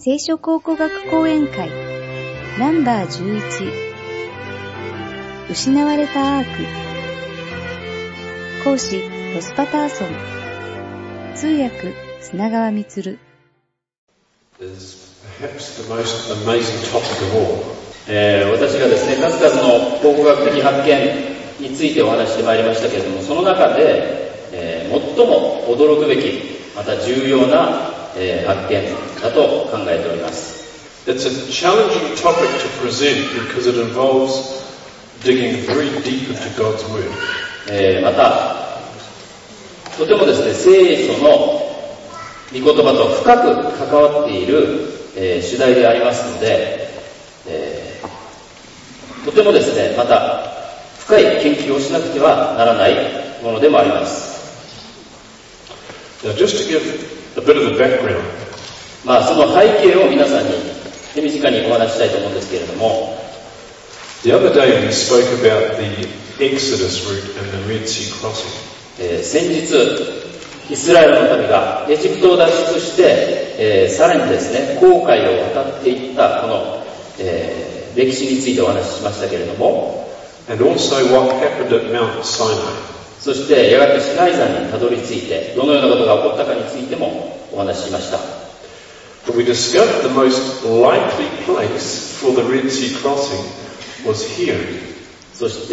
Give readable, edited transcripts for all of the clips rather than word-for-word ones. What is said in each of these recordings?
聖書考古学講演会ナンバー11失われたアーク講師ロス・パターソン通訳砂川満 Perhaps the most amazing topic of all. 私がですね、数々の考古学的発見についてお話してまいりましたけれども、その中で、最も驚くべき、また重要な、発見だと考えております。 It's a challenging topic to present because it involves digging very deep into God's Word. また、とてもですね、聖書の御言葉と深く関わっている、主題でありますので、とてもですね、また深い研究をしなくてはならないものでもあります。 Now, just to give a bit of the background. その背景を皆さんに手短にお話ししたいと思うんですけれども、 The other day we spoke about the Exodus route and the Red Sea crossing. 先日イスラエルの民がエジプトを脱出して、さらにですね、紅海を渡っていったこの、歴史についてお話ししましたけれども、 And also what happened at Mount Sinai. そしてやがてシナイ山にたどり着いてどのようなことが起こったかについてもお話ししました。 But we discovered the most likely place for the Red Sea crossing was here. そして、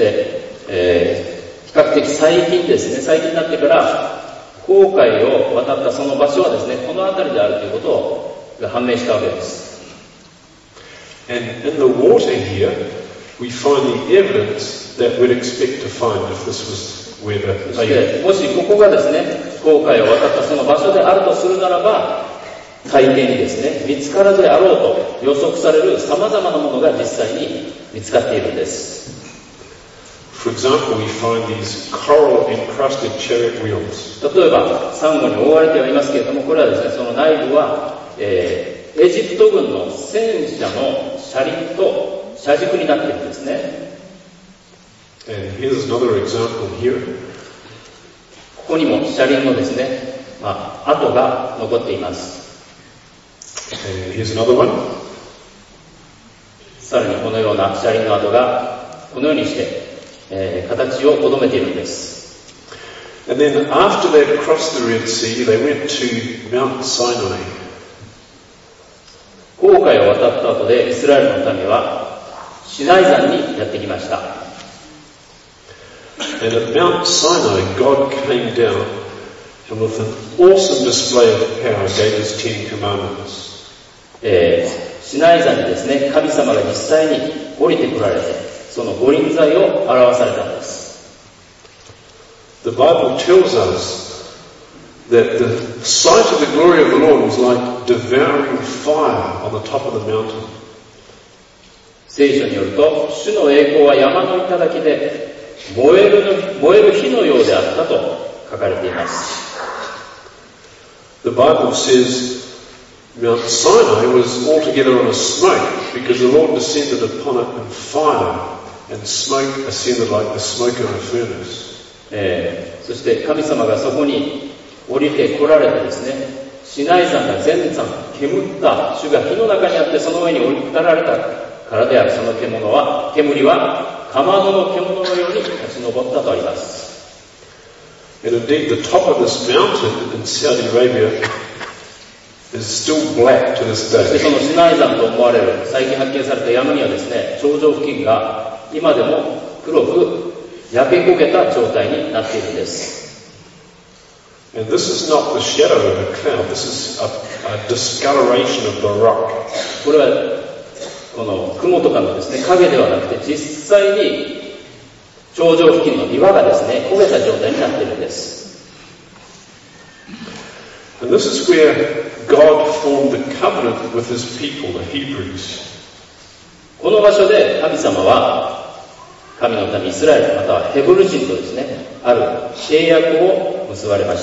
比較的最近ですね、最近になってから紅海を渡ったその場所はですね、この辺りであるということが判明したわけです。 And in the water here, we find the evidence that we'd expect to find if this was where the そしてもしここがですね、紅海を渡ったその場所であるとするならば、海底にですね、見つからずであろうと予測される様々なものが実際に見つかっているんです。 For example, we find these coral encrusted chariot wheels. 例えば、サンゴに覆われてはいますけれども、これはですね、その内部は、エジプト軍の戦車の車輪と車軸になっているんですね。 And here's another example here. ここにも車輪のですね、跡が残っています。 And here's another one. さらにこのような車輪の跡がこのようにして、形をとどめているんです。 And then after they'd crossed the Red Sea, they went to Mount Sinai. 紅海を渡った後でイスラエルの民はシナイ山にやってきました。 And at Mount Sinai, God came down and with an awesome display of power gave His 10 Commandments. シナイ山にですね、神様が実際に降りてこられて、その御臨在を表されたんです。 The Bible tells us that the sight of the glory of the Lord was like devouring fire on the top of the mountain. 聖書によると、主の栄光は山の頂で燃える火のようであったと書かれています。 The Bible says Mount Sinai was altogether on a smoke because the Lord descended upon it in fire and smoke ascended like the smoke of a furnace. そして神様がそこに降りて来られてですね、シナイ山が全山煙った主が火の中にあってその上に降り立たれたからである。その煙はかまどの煙のように立ち上ったとあります。 And indeed the top of this mountain in Saudi Arabia is still black to this そして day. そのシナイ山と思われる最近発見された山にはですね、頂上付近が今でも黒く焼け焦げた状態になっているんです。 And this is not the shadow of a cloud, this is a discoloration of the rock. これはこの雲とかのですね、影ではなくて実際に頂上付近の岩がですね、焦げた状態になっているんです。 And this is where God formed the covenant with His people, the Hebrews. この場所で神様は神の民イスラエルまたはヘブル人とですね、ある契約を結ばれました。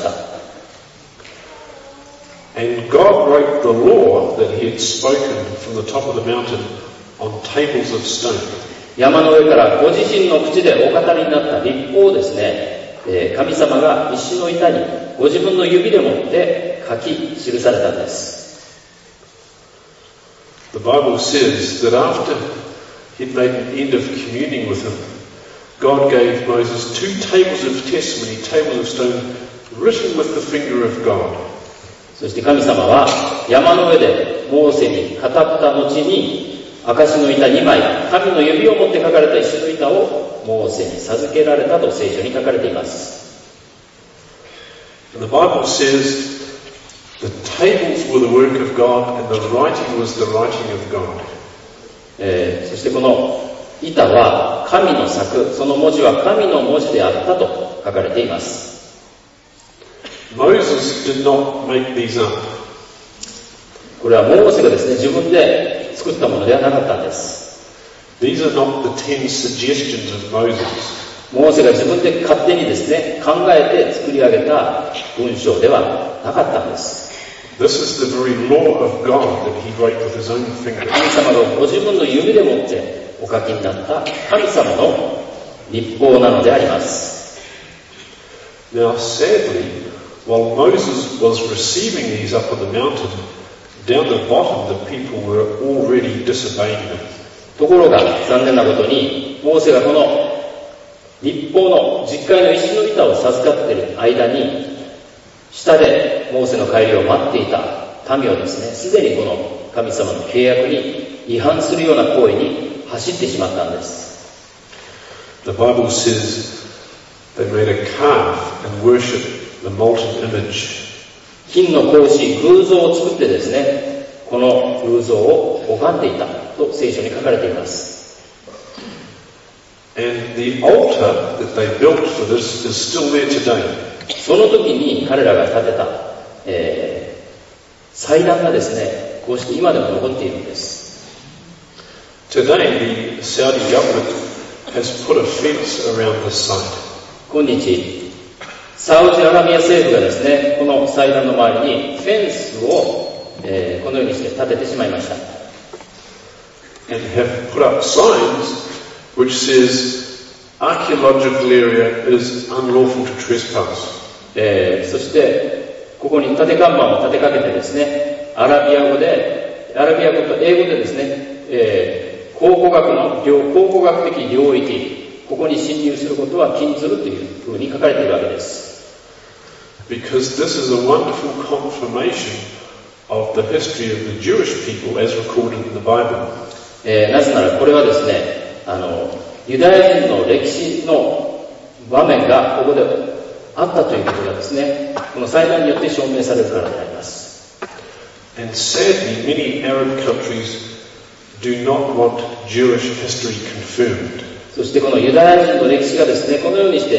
And God wrote the law that He had spoken from the top of the mountain on tables of stone. 山の上からご自身の口でお語りになった律法をですね、神様が石の板にご自分の指で持って書き記されたんです。 The Bible says that after he'd made an end of communing with him, God gave Moses 2 tables of testimony, tables of stone, written with the finger of God. そして神様は山の上でモーセに語った後に、証の板2枚、神の指を持って書かれた石の板をモーセに授けられたと聖書に書かれています。 And the Bible says the tables were the work of God and the writing was the writing of God. そしてこの板は神の作、その文字は神の文字であったと書かれています。 Moses did not make these up. これはモーセがですね、自分で作ったものではなかったんです。 These are not the 10 suggestions of Moses. モーセが自分で勝手にですね、考えて作り上げた文章ではなかったんです。 This is the very law of God that he wrote with his own finger. 神様がご自分の指でもってお書きになった神様の律法なのであります。 Now, sadly, while Moses was receiving these up on the mountain, down the bottom the people were already disobeying them. ところが残念なことに、モーセがこの律法の実会の石の板を授かっている間に、下でモーセの帰りを待っていた民はですね、すでにこの神様の契約に違反するような行為に走ってしまったんです。 The Bible says they made a calf and worshipped the molten image. 金の格子、偶像を作ってですね、この偶像を拝んでいたと聖書に書かれています。 And the altar that they built for this is still there today. その時に彼らが建てた、祭壇がですね、こうして今でも残っているんです。 Today, the Saudi government has put a fence around this site. 今日、サウジアラビア政府がですね、この祭壇の周りにフェンスを、このようにして建ててしまいました。 And have put up signs which says archaeological area is unlawful to trespass. そしてここに立て看板を立てかけてですね、アラビア語と英語でですね、考古学的領域、ここに侵入することは禁ずるというふうに書かれているわけです。 Because this is a wonderful confirmation of the history of the Jewish people as recorded in the Bible. なぜならこれはですね、ユダヤ人の歴史の場面がここであったということがですね、この祭壇によって証明されるからであります。 And sadly, many Arab countries do not want Jewish history confirmed. そしてこのユダヤ人の歴史がですね、このようにして、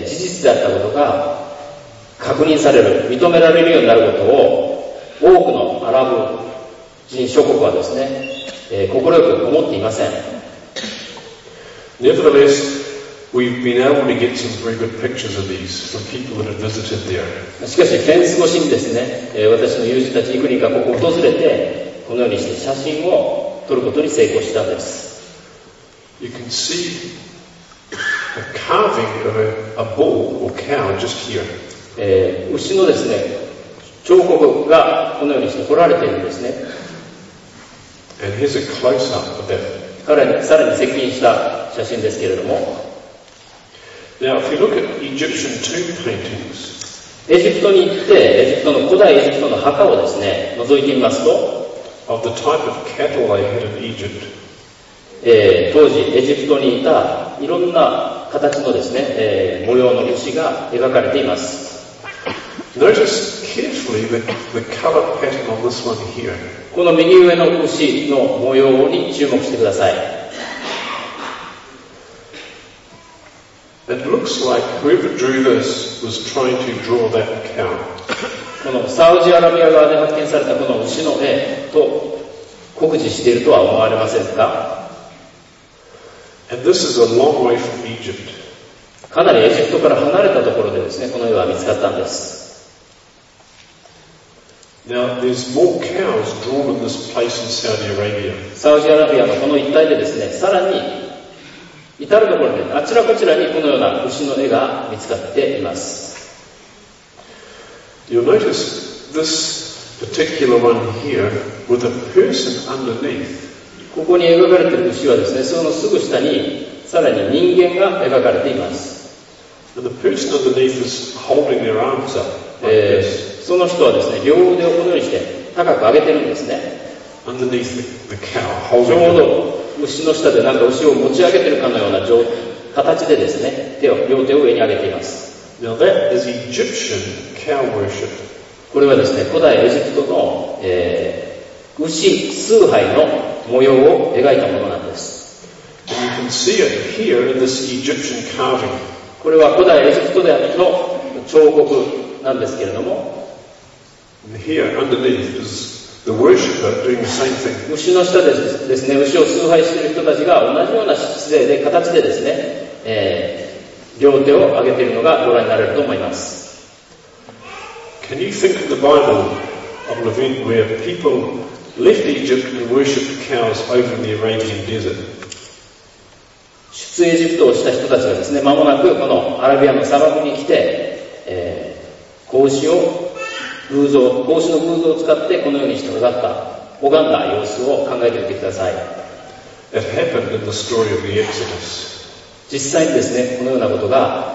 事実であったことが確認される、認められるようになることを多くのアラブ人諸国はですね、快く思っていません。 Nevertheless, we've been able to get some very good pictures of these from people that have visited there. しかしフェンス越しにですね、私の友人たち幾人かここを訪れて、このようにして写真を撮ることに成功したんです。 You can see a carving of a bull or cow just here. 牛のですね、彫刻がこのようにして彫られているんですね。 And here's a close-up of that. さらに接近した写真ですけれども、 Now, if you look at Egyptian tomb paintings, エジプトに行って古代エジプトの墓をですね覗いてみますと、 of the type of cattle they had in Egypt, 当時エジプトにいたいろんな形のですね、模様の牛が描かれています。 Notice carefully the color pattern on this one here. この右上の牛の模様に注目してください。 It looks like whoever drew this was trying to draw that cow. このサウジアラビア側で発見されたこの牛の絵と酷似しているとは思われませんか？ And this is a long way from Egypt. かなりエジプトから離れたところでですね、この絵は見つかったんです。 Now, there's more cows drawn in this place in Saudi Arabia. サウジアラビアのこの一帯でですね、さらに至るところであちらこちらにこのような牛の絵が見つかっています。 You'll notice this particular one here with a person underneath. ここに描かれている牛はですね、そのすぐ下にさらに人間が描かれています。 And the person underneath is holding their arms up like this. その人はですね、両腕をこのようにして高く上げてるんですね。 Underneath the cow, ち holding ょう it. ど牛の下でなんか牛を持ち上げてるかのような形でですね、両手を上に上げています。 Now that is Egyptian cow worship. これはですね、古代エジプトの、牛崇拝の模様を描いたものなんです。 And you can see it here in this Egyptian carving. これは古代エジプトでの彫刻なんですけれども、 And here underneath is the worshipper doing the same thing. 牛の下でですね、牛を崇拝している人たちが同じような姿勢で、形でですね、両手を上げているのがご覧になれると思います。 Can you think in the Bible of an event where people left Egypt and worshipped cows over in the Arabian desert? 出エジプトをした人たちがですね、間もなくこのアラビアの砂漠に来て、子牛の偶像を使ってこのようにして拝んだ様子を考えてみてください。 It happened in the story of the Exodus. 実際にですね、このようなことが、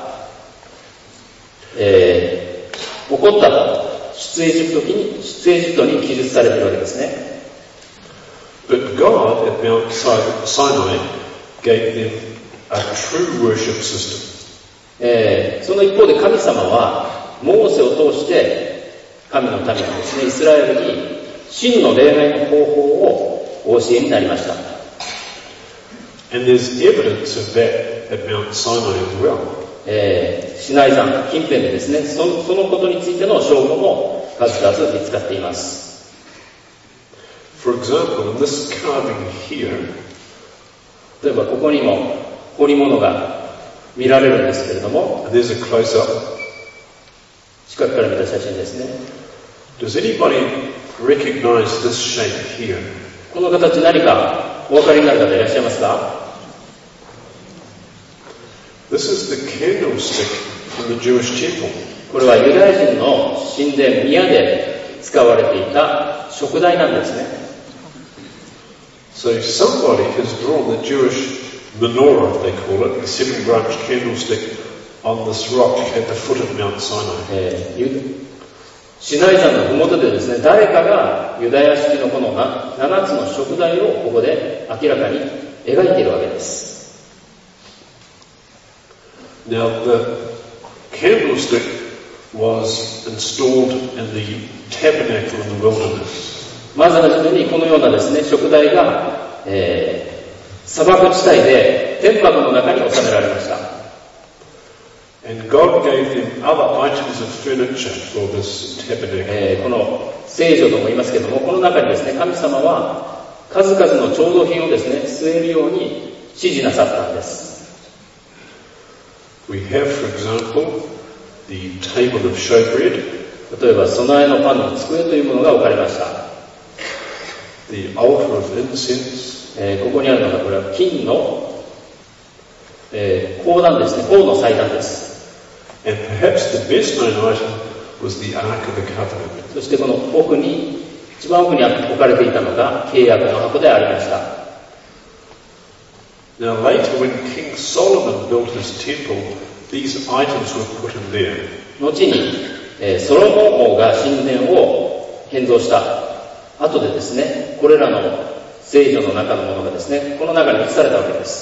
起こったと出エジプトに記述されているわけですね。 But God at Mount Sinai gave them a true worship system. その一方で神様はモーセを通して神の民のですね、イスラエルに真の礼拝の方法をお教えになりました。 And there's evidence of that at Mount Sinai as well. シナイ山近辺でですね、そのことについての証拠も数々見つかっています。 For example, in this carving here, 例えばここにも彫り物が見られるんですけれども、 and there's a close-up. 近くから見た写真ですね。 Does anybody recognize this shape here? この形何かお分かりになる方いらっしゃいますか？ This is the candlestick from the Jewish temple. これはユダヤ人の神殿宮で使われていた燭台なんですね。 So somebody has drawn the Jewish menorah, they call it, the seven-branch candlestick, on this rock at the foot of Mount Sinai. シナイ山の麓でですね、誰かがユダヤ式のこの7つの燭台をここで明らかに描いているわけです。 Now the candlestick was installed in the tabernacle in the wilderness. まずはじめにこのようなですね、燭台が、砂漠地帯で天幕の中に収められました。 And God gave them other items of furniture for this tabernacle. この聖女とも言いますけども、この中にですね、神様は数々の調度品をですね、据えるように指示なさったんです。 We have, for example, the table of showbread, 例えば供えのパンの机というものが置かれました。 the altar of incense, ここにあるのがこれは金の、香壇ですね、香の祭壇です。 and perhaps the best known item was the Ark of the Covenant. そしてこの一番奥に置かれていたのが契約の箱でありました。 Now later when King Solomon built his temple, these items were put in there. 後に、ソロモン王が神殿を建造した後でですね、これらの聖女の中のものがですね、この中に移されたわけです。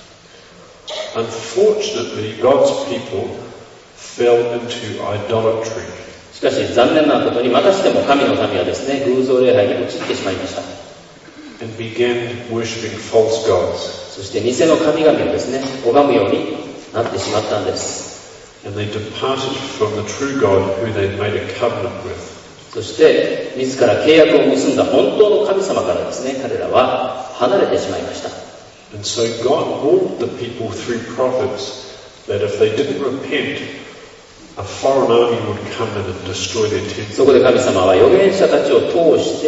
Unfortunately, God's people fell into idolatry. しかし残念なことにまたしても神の民はですね、偶像礼拝に陥ってしまいました。 And began worshipping false gods. そして偽の神々をですね、拝むようになってしまったんです。 And they departed from the true God who they made a covenant with. そして自ら契約を結んだ本当の神様からですね、彼らは離れてしまいました。 And so God warned the people through prophets that if they didn't repent, a foreign army would come in and destroy their temple. そこで神様は預言者たちを通して、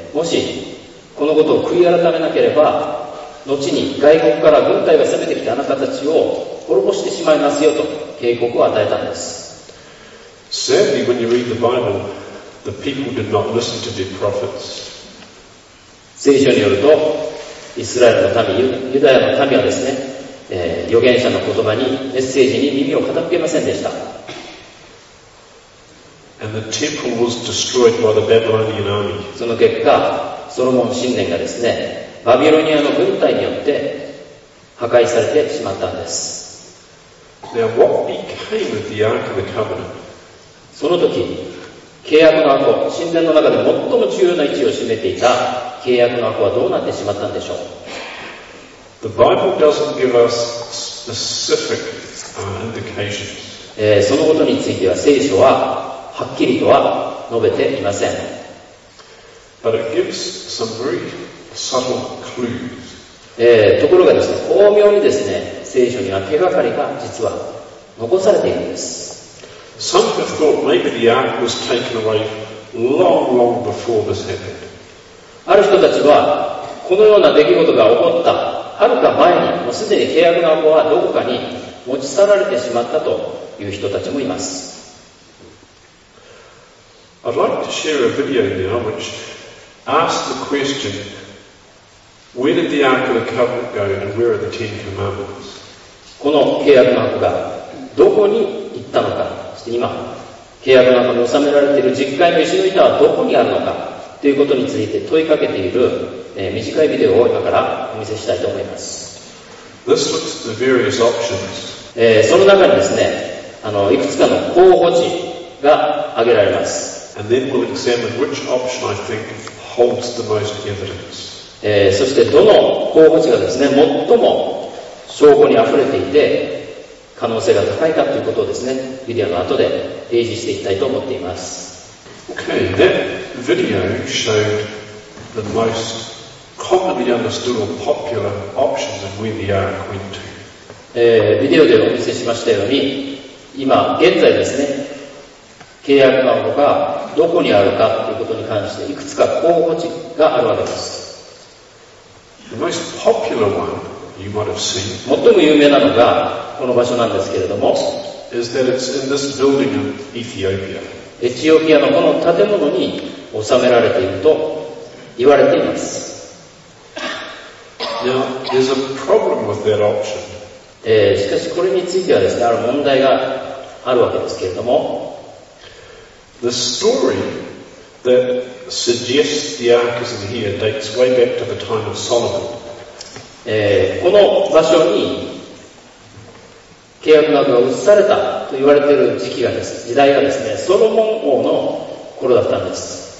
もしこのことを悔い改めなければ、後に外国から軍隊が攻めてきてあなたたちを滅ぼしてしまいますよと警告を与えたんです。 Sadly, when you read the Bible, the people did not listen to their prophets. 聖書によると、イスラエルの民、ユダヤの民はですね、預言者の言葉に、メッセージに耳を傾けませんでした。 And the temple was destroyed by the Babylonian army. その結果、ソロモン神殿がですね、バビロニアの軍隊によって破壊されてしまったんです。 Now, what became of the Ark of the Covenant? その時、契約の箱、神殿の中で最も重要な位置を占めていた契約の箱はどうなってしまったんでしょう。 The Bible doesn't give us specific indications. そのことについては聖書ははっきりとは述べていません。 But it gives some very subtle clues. ところがですね、巧妙にですね、聖書には手がかりが実は残されているんです。 Some have thought maybe the ark was taken away long before this happened. ある人たちは、このような出来事が起こったはるか前に、もうすでに契約の箱はどこかに持ち去られてしまったという人たちもいます。 I'd like to share a video now which asks the question, where did the Ark of the Covenant go and where are the Ten Commandments? この契約の箱がどこに行ったのか、そして今、契約の箱に収められている実会の石の板はどこにあるのかということについて問いかけている、短いビデオを今からお見せしたいと思います。 This looks at the various options. その中にですね、いくつかの候補地が挙げられます。 And then we'll examine which option I think holds the most evidence. そしてどの候補地がですね、最も証拠にあふれていて可能性が高いかということをですね、ビデオの後で提示していきたいと思っています。 Okay, that video showed the most commonly understood or popular options of where the ark went to. ビデオでお見せしましたように、今現在ですね、契約の箱がどこにあるかということに関していくつか候補地があるわけです。 The most popular one you might have seen 最も有名なのがこの場所なんですけれども、 is that it's in this building in Ethiopia. エチオピアのこの建物に収められていると言われています。 Now, there's a problem with that option. しかしこれについてはですね、ある問題があるわけですけれども、 The story that suggests the ark is in here dates way back to the time of Solomon. この場所に契約の箱が移されたと言われている時代がですね、ソロモン王の頃だったんです。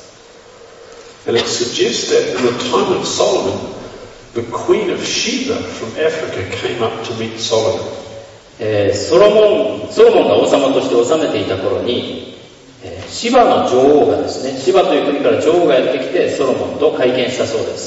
And it suggests that in the time of Solomon, the Queen of Sheba from Africa came up to meet Solomon. ソロモンが王様として治めていた頃に、シバの女王がですね、シバという国から女王がやってきてソロモンと会見したそうです。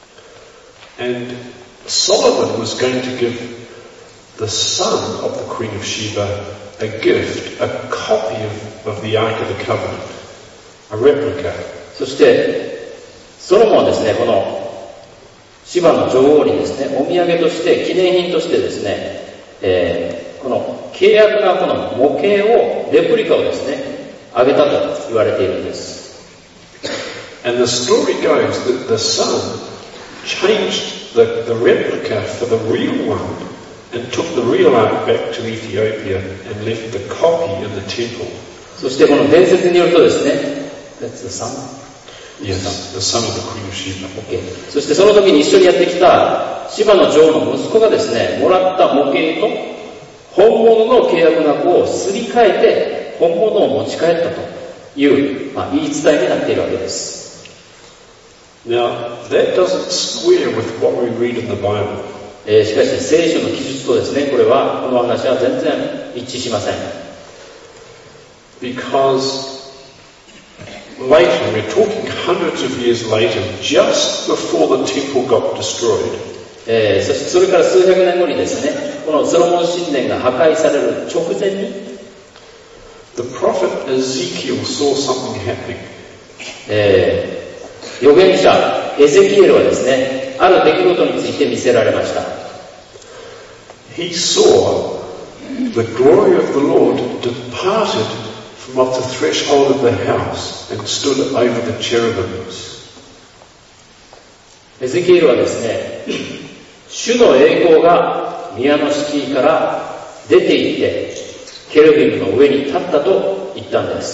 And Solomon was going to give the son of the Queen of Sheba a gift, a copy of the Ark of the Covenant, a replica. そしてソロモンはですね、このシバの女王にですね、お土産として記念品としてですね、この契約の箱の模型をレプリカをですねあげたと言われているんです。 And the story goes that the son changed the replica for the real one and took the real ark back to Ethiopia and left the copy in the temple. そしてこの伝説によるとですね、That's the son? Yes, the son of the Queen of Sheba. Okay. そしてその時に一緒にやってきたシバの女王の息子がですね、もらった模型と本物の契約の箱をすり替えて本物を持ち帰ったという、言い伝えになっているわけです。 Now, that doesn't square with what we read in the Bible. しかし聖書の記述とですね、この話は全然一致しません。 Because later, we're talking hundreds of years later, just before the temple got destroyed. そしてそれから数百年後にですね、このソロモン神殿が破壊される直前に、 The prophet Ezekiel saw something happening. 預言者エゼキエルはですね、ある出来事について見せられました。 He saw the glory of the Lord departed from off the threshold of the house and stood over the cherubims. エゼキエルはですね、主の栄光が宮の敷居から出ていってケルビムの上に立ったと言ったんです。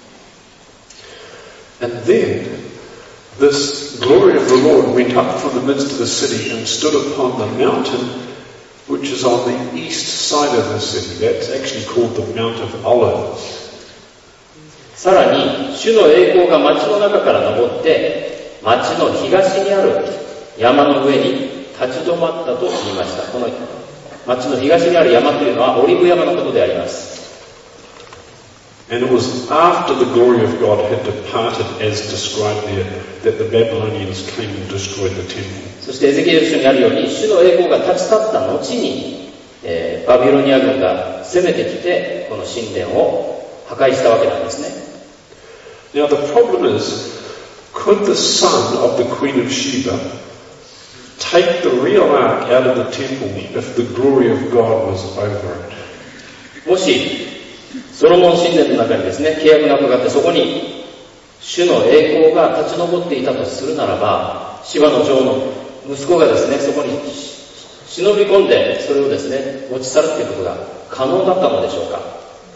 And then this glory of the Lord went up from the midst of the city and stood upon the mountain which is on the east side of the city. That's actually called the Mount of Olives. さらに主の栄光が町の中から登って町の東にある山の上に立ち止まったと言いました。この町の東にある山というのはオリーブ山のことであります。 And it was after the glory of God had departed as described there that the Babylonians came and destroyed the temple. そしてエゼキエル書にあるように主の栄光が立ち去った後に、バビロニア軍が攻めてきてこの神殿を破壊したわけなんですね。 Now the problem is, could the son of the Queen of Sheba take the real ark out of the temple if the glory of God was over it? もしソロモン神殿の中にですね、契約の箱があってそこに主の栄光が立ち上っていたとするならば、シバの女王の息子がですね、そこに忍び込んでそれをですね、持ち去るということが可能だったのでしょうか。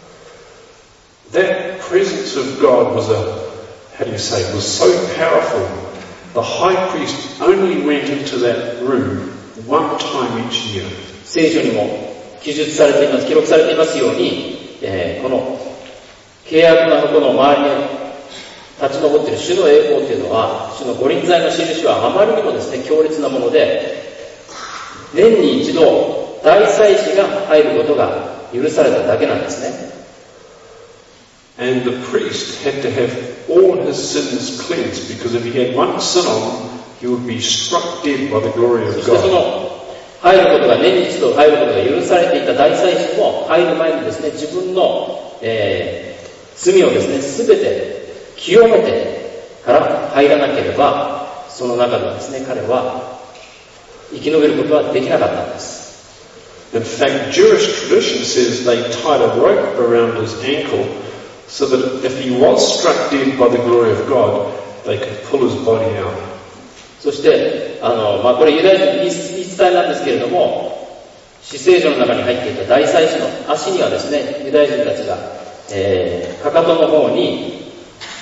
That presence of God was was so powerful. The high priest only went into that room one time each year. 聖書にも記述されています、記録されていますように、この契約の箱の周りに立ち上っている主の栄光というのは、主の御臨在の印はあまりにもですね、強烈なもので、年に一度大祭司が入ることが許されただけなんですね。 And the priest had to have all his sins cleansed, because if he had one sin on, he would be struck dead by the glory of God. そしてその入ることが年に一度入ることが許されていた大祭司も入る前にですね、自分の、罪をですね、すべて清めてから入らなければ、その中でですね、彼は生き延びることはできなかったんです。 In fact, Jewish tradition says they tied a rope around his ankle so that if he was struck dead by the glory of God, they could pull his body out. そして、これユダヤ人に言い伝えなんですけれども、至聖所の中に入っていた大祭司の足にはですね、ユダヤ人たちが、かかとの方に、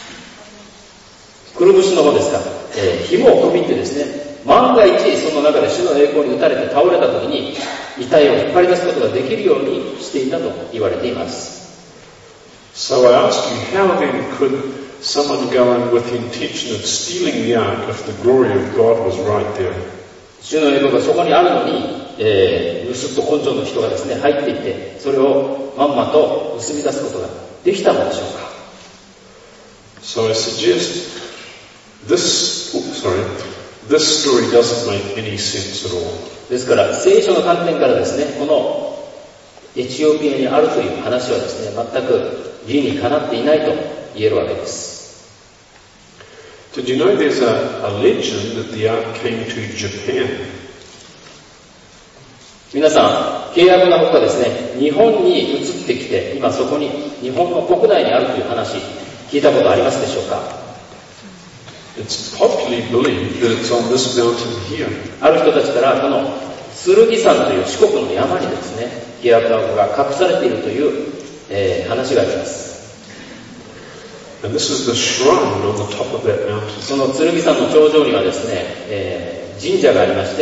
くるぶしの方ですか、紐をくびってですね、万が一その中で主の栄光に打たれて倒れた時に、遺体を引っ張り出すことができるようにしていたと言われています。 So I ask you, how then could someone go in with the intention of stealing the ark if the glory of God was right there? 主の栄光がそこにあるのに、盗っ人根性の人がですね、入っていって、それをまんまと盗み出すことができたのでしょうか。 So I suggest this story doesn't make any sense at all. ですから聖書の観点からですね、このエチオピアにあるという話はですね、全く理にかなっていないと言えるわけです。 Did you know there's a legend that the ark came to Japan? 皆さん、契約のほかですね、日本に移ってきて、今そこに日本の国内にあるという話、聞いたことありますでしょうか？ It's popularly believed that it's on this mountain here. ある人たちからこの剣山という四国の山にですね、契約の箱が隠されているという、話があります。 And this is the shrine on the top of that mountain. その剣山の頂上にはですね、神社がありまして、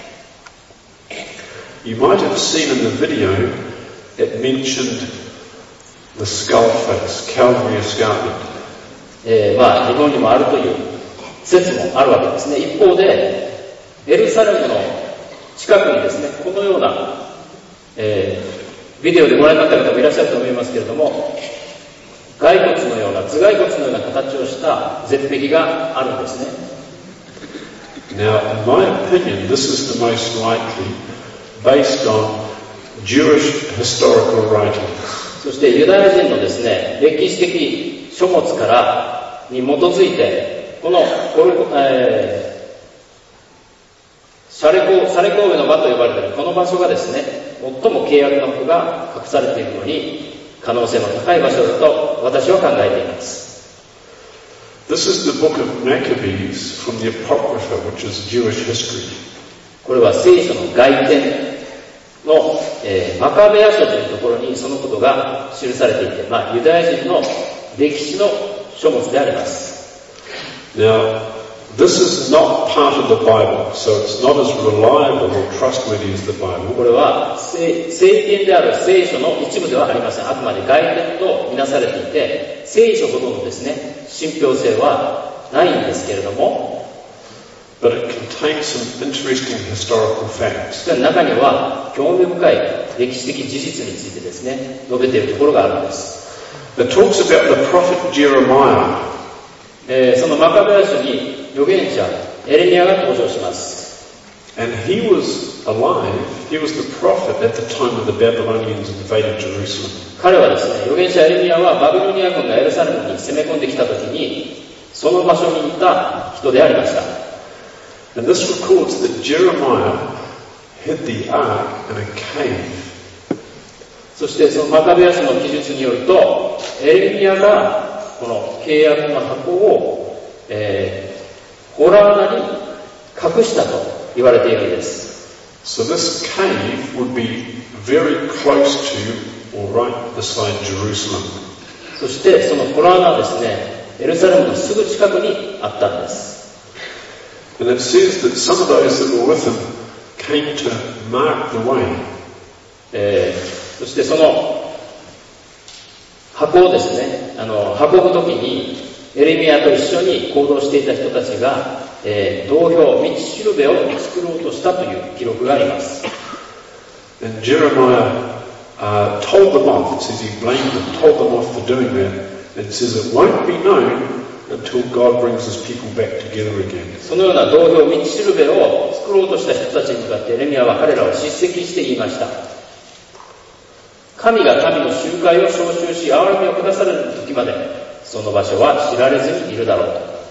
You might have seen in the video it mentioned the skull face, Calvary Escarpment. 日本にもあるという説もあるわけですね。一方で、エルサレムの近くにですね、このような、ビデオでご覧になった方もいらっしゃると思いますけれども、骸骨のような、頭蓋骨のような形をした絶壁があるんですね。 Now, in my opinion, this is the most likely based on Jewish historical writings. そしてユダヤ人のですね、歴史的書物からに基づいて、このシャレ神戸の場と呼ばれているこの場所がですね、最も契約の箱が隠されているのに可能性の高い場所だと私は考えています。 This is the book of Maccabees from the Apocrypha, which is Jewish history. これは聖書の外典の、マカベヤ書というところにそのことが記されていて、ユダヤ人の歴史の書物であります。 Now, this is not part of the Bible, so it's not as reliable or trustworthy as the Bible. これは聖典である聖書の一部ではありません。あくまで外典とみなされていて、聖書ほどのですね、信憑性はないんですけれども、 But it contains some interesting historical facts. 中には興味深い歴史的事実についてですね、述べているところがあるんです。 It talks about the prophet Jeremiah. そのマカベヤ書に預言者エレミヤが登場します。 And he was alive. He was the prophet at the time of the Babylonians invaded Jerusalem. 彼はですね、預言者エレミヤはバビロニア軍がエルサレムに攻め込んできたときに、その場所にいた人でありました。 And this records that Jeremiah hid the ark in a cave. そしてそのマカベヤ書の記述によると、エレミヤがこの契約の箱を、ホラー穴に隠したと言われているんです。 So this cave would be very close to, or right beside Jerusalem. そしてそのホラー穴はですね、エルサレムのすぐ近くにあったんです。 And it says that some of those that were with him came to mark the way. そしてその箱をですね、運ぶときにエレミヤと一緒に行動していた人たちが、道標、道しるべを作ろうとしたという記録があります。 And Jeremiah told them off. It says he blamed them, told them off for doing that. And it says it won't be known until God brings his people back together again. そのような道標、道しるべを作ろうとした人たちに向かってエレミヤは彼らを叱責して言いました。神が民の集会を招集し、憐れみを下される時まで、その場所は知られずにいるだろう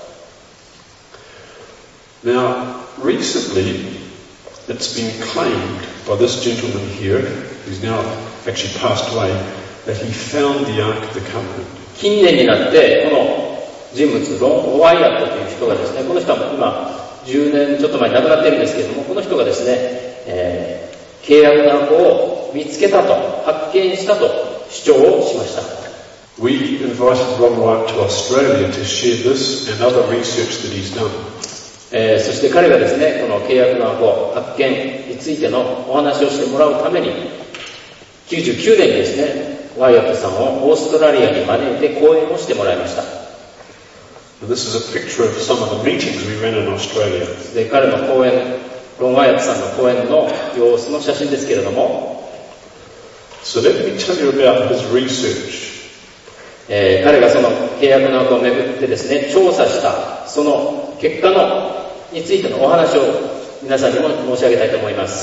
と。 Now, recently, it's been claimed by this gentleman here, who's now actually passed away, that he found the Ark of the Covenant. 近年になって、この人物、ロン・ワイアットという人がですね、この人は今、10年ちょっと前に亡くなっているんですけれども、この人がですね、契約の箱を見つけたと、発見したと主張をしました。 We invited Ron Wyatt to Australia to share this and other research that he's done. そして彼がですね、この契約の箱発見についてのお話をしてもらうために、99年にですね、ワイアットさんをオーストラリアに招いて講演をしてもらいました。 This is a picture of some of the meetings we ran in Australia. で、彼の講演、ロン・ワイアットさんの講演の様子の写真ですけれども、 So let me tell you about his research. 彼がその契約の箱をめぐってですね、調査したその結果についてのお話を皆さんにも申し上げたいと思います。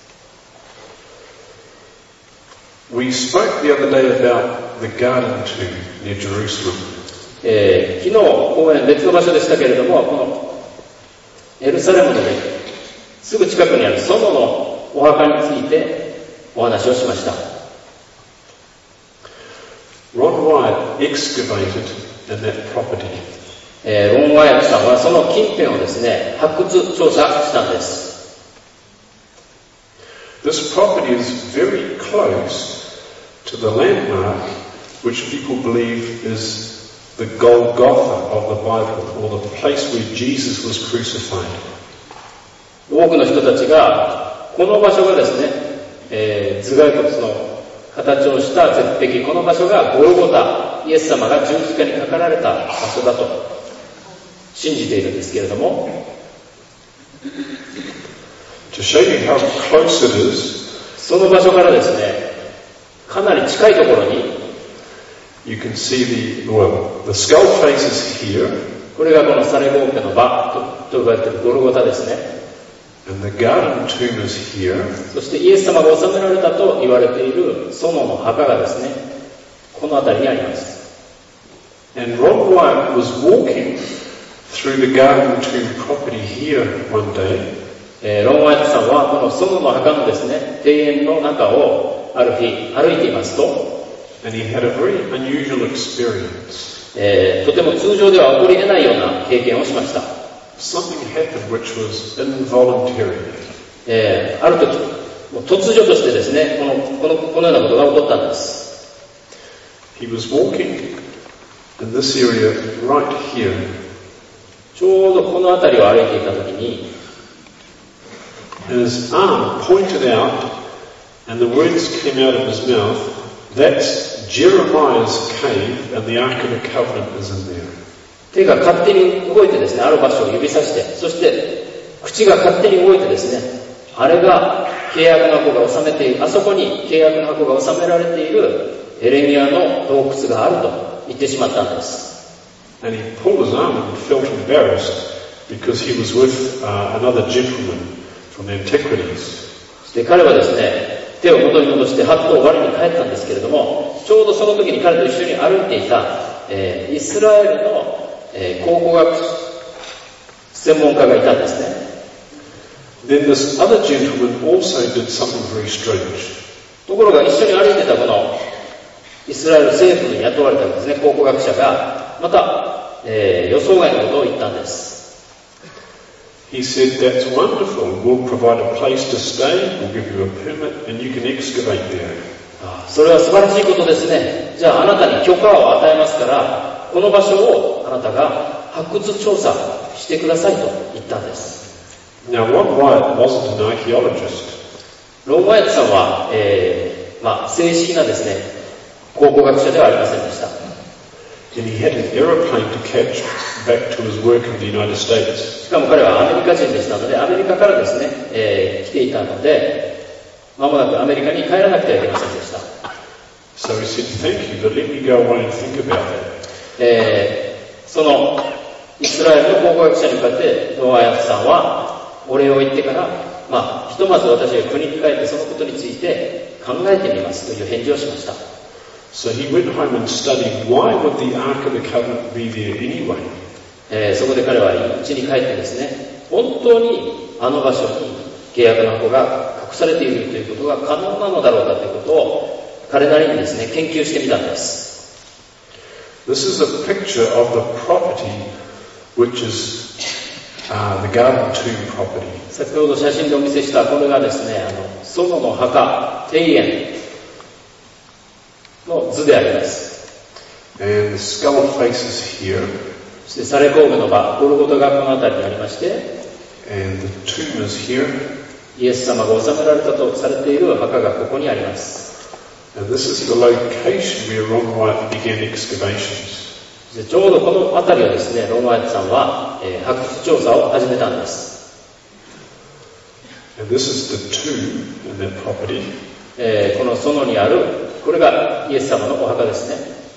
We spoke the other day about the garden tomb near Jerusalem. 昨日講演別の場所でしたけれども、このエルサレムのすぐ近くにある園のお墓についてお話をしました。 Ron Wyatt excavated in that property. ロン・ワイアットさんはその近辺をですね、発掘調査したんです。 This property is very close to the landmark which people believe is the Golgotha of the Bible, or the place where Jesus was crucified. 多くの人たちがこの場所がですね、頭蓋骨の形をした絶壁、この場所がゴルゴタ、イエス様が十字架にかかられた場所だと信じているんですけれども、 To show you how close it is, その場所からですね、かなり近いところに you can see the skull face is here, これがこのサレゴーペの場と呼ばれているゴルゴタですね。 and the garden tomb is here. そしてイエス様が納められたと言われている園の墓がですね、この辺りにあります。 And Ron Wyatt was walking through the garden tomb property here one day. ロン・ワイアットさんはこの園の墓のですね、庭園の中をある日歩いていますと、 And he had a very unusual experience. とても通常では起こり得ないような経験をしました。 Something happened which was involuntary. ある時、もう突如としてですね、このようなことが起こったんです。 He was walking in this area right here. ちょうどこの辺りを歩いていた時に、 And his arm pointed out, and the words came out of his mouth, "That's Jeremiah's cave, and the Ark of the Covenant is in there." 手が勝手に動いてですね、ある場所を指さして、そして口が勝手に動いてですね、あれが契約の箱が収めている、あそこに契約の箱が収められているエレミヤの洞窟があると言ってしまったんです。 And he pulled his arm and felt embarrassed because he was with another gentleman from the antiquities. そして彼はですね、手を元に戻してハットを我に帰ったんですけれども、ちょうどその時に彼と一緒に歩いていた、イスラエルの、考古学専門家がいたんですね。 Then this other gentleman also did something very strange. ところが一緒に歩いてたこのイスラエル政府に雇われたですね、考古学者がまた、予想外のことを言ったんです。 He said, "That's wonderful. We'll provide a place to stay. We'll give you a permit, and you can excavate there." それは素晴らしいことですね。じゃああなたに許可を与えますから、この場所をあなたが発掘調査してくださいと言ったんです。 Now, Ron Wyatt wasn't an archaeologist. ロン・ワイアットさんは、正式なですね、考古学者ではありませんでした。 And he had an aeroplane to catch back to his work in the United States. しかも彼はアメリカ人でしたので、アメリカからですね、来ていたので、間もなくアメリカに帰らなくてはいけませんでした。 So he said, "Thank you, but let me go away and think about that." そのイスラエルの考古学者に向かってロン・ワイアットさんはお礼を言ってから、ひとまず私が国に帰ってそのことについて考えてみますという返事をしました。 So he went home and studied why would the Ark of the Covenant be there anyway. そこで彼は家に帰ってですね、本当にあの場所に契約の箱が隠されているということが可能なのだろうかということを彼なりにですね、研究してみたんです。 This is a picture of the property which is the Garden Tomb property. 先ほど写真でお見せしたこれがですね、園の墓、庭園の図であります。 And the skull face is here. そしてサレコーグの場、ゴルゴタがこの辺りにありまして、 And the tomb is here. イエス様が納められたとされている墓がここにあります。 And this is the location where Ron Wyatt began excavations. ちょうどこの辺りはですね、ロン・ワイアットさんは、発掘調査を始めたんです。 And this is the tomb in that property. この園にある、これがイエス様のお墓ですね。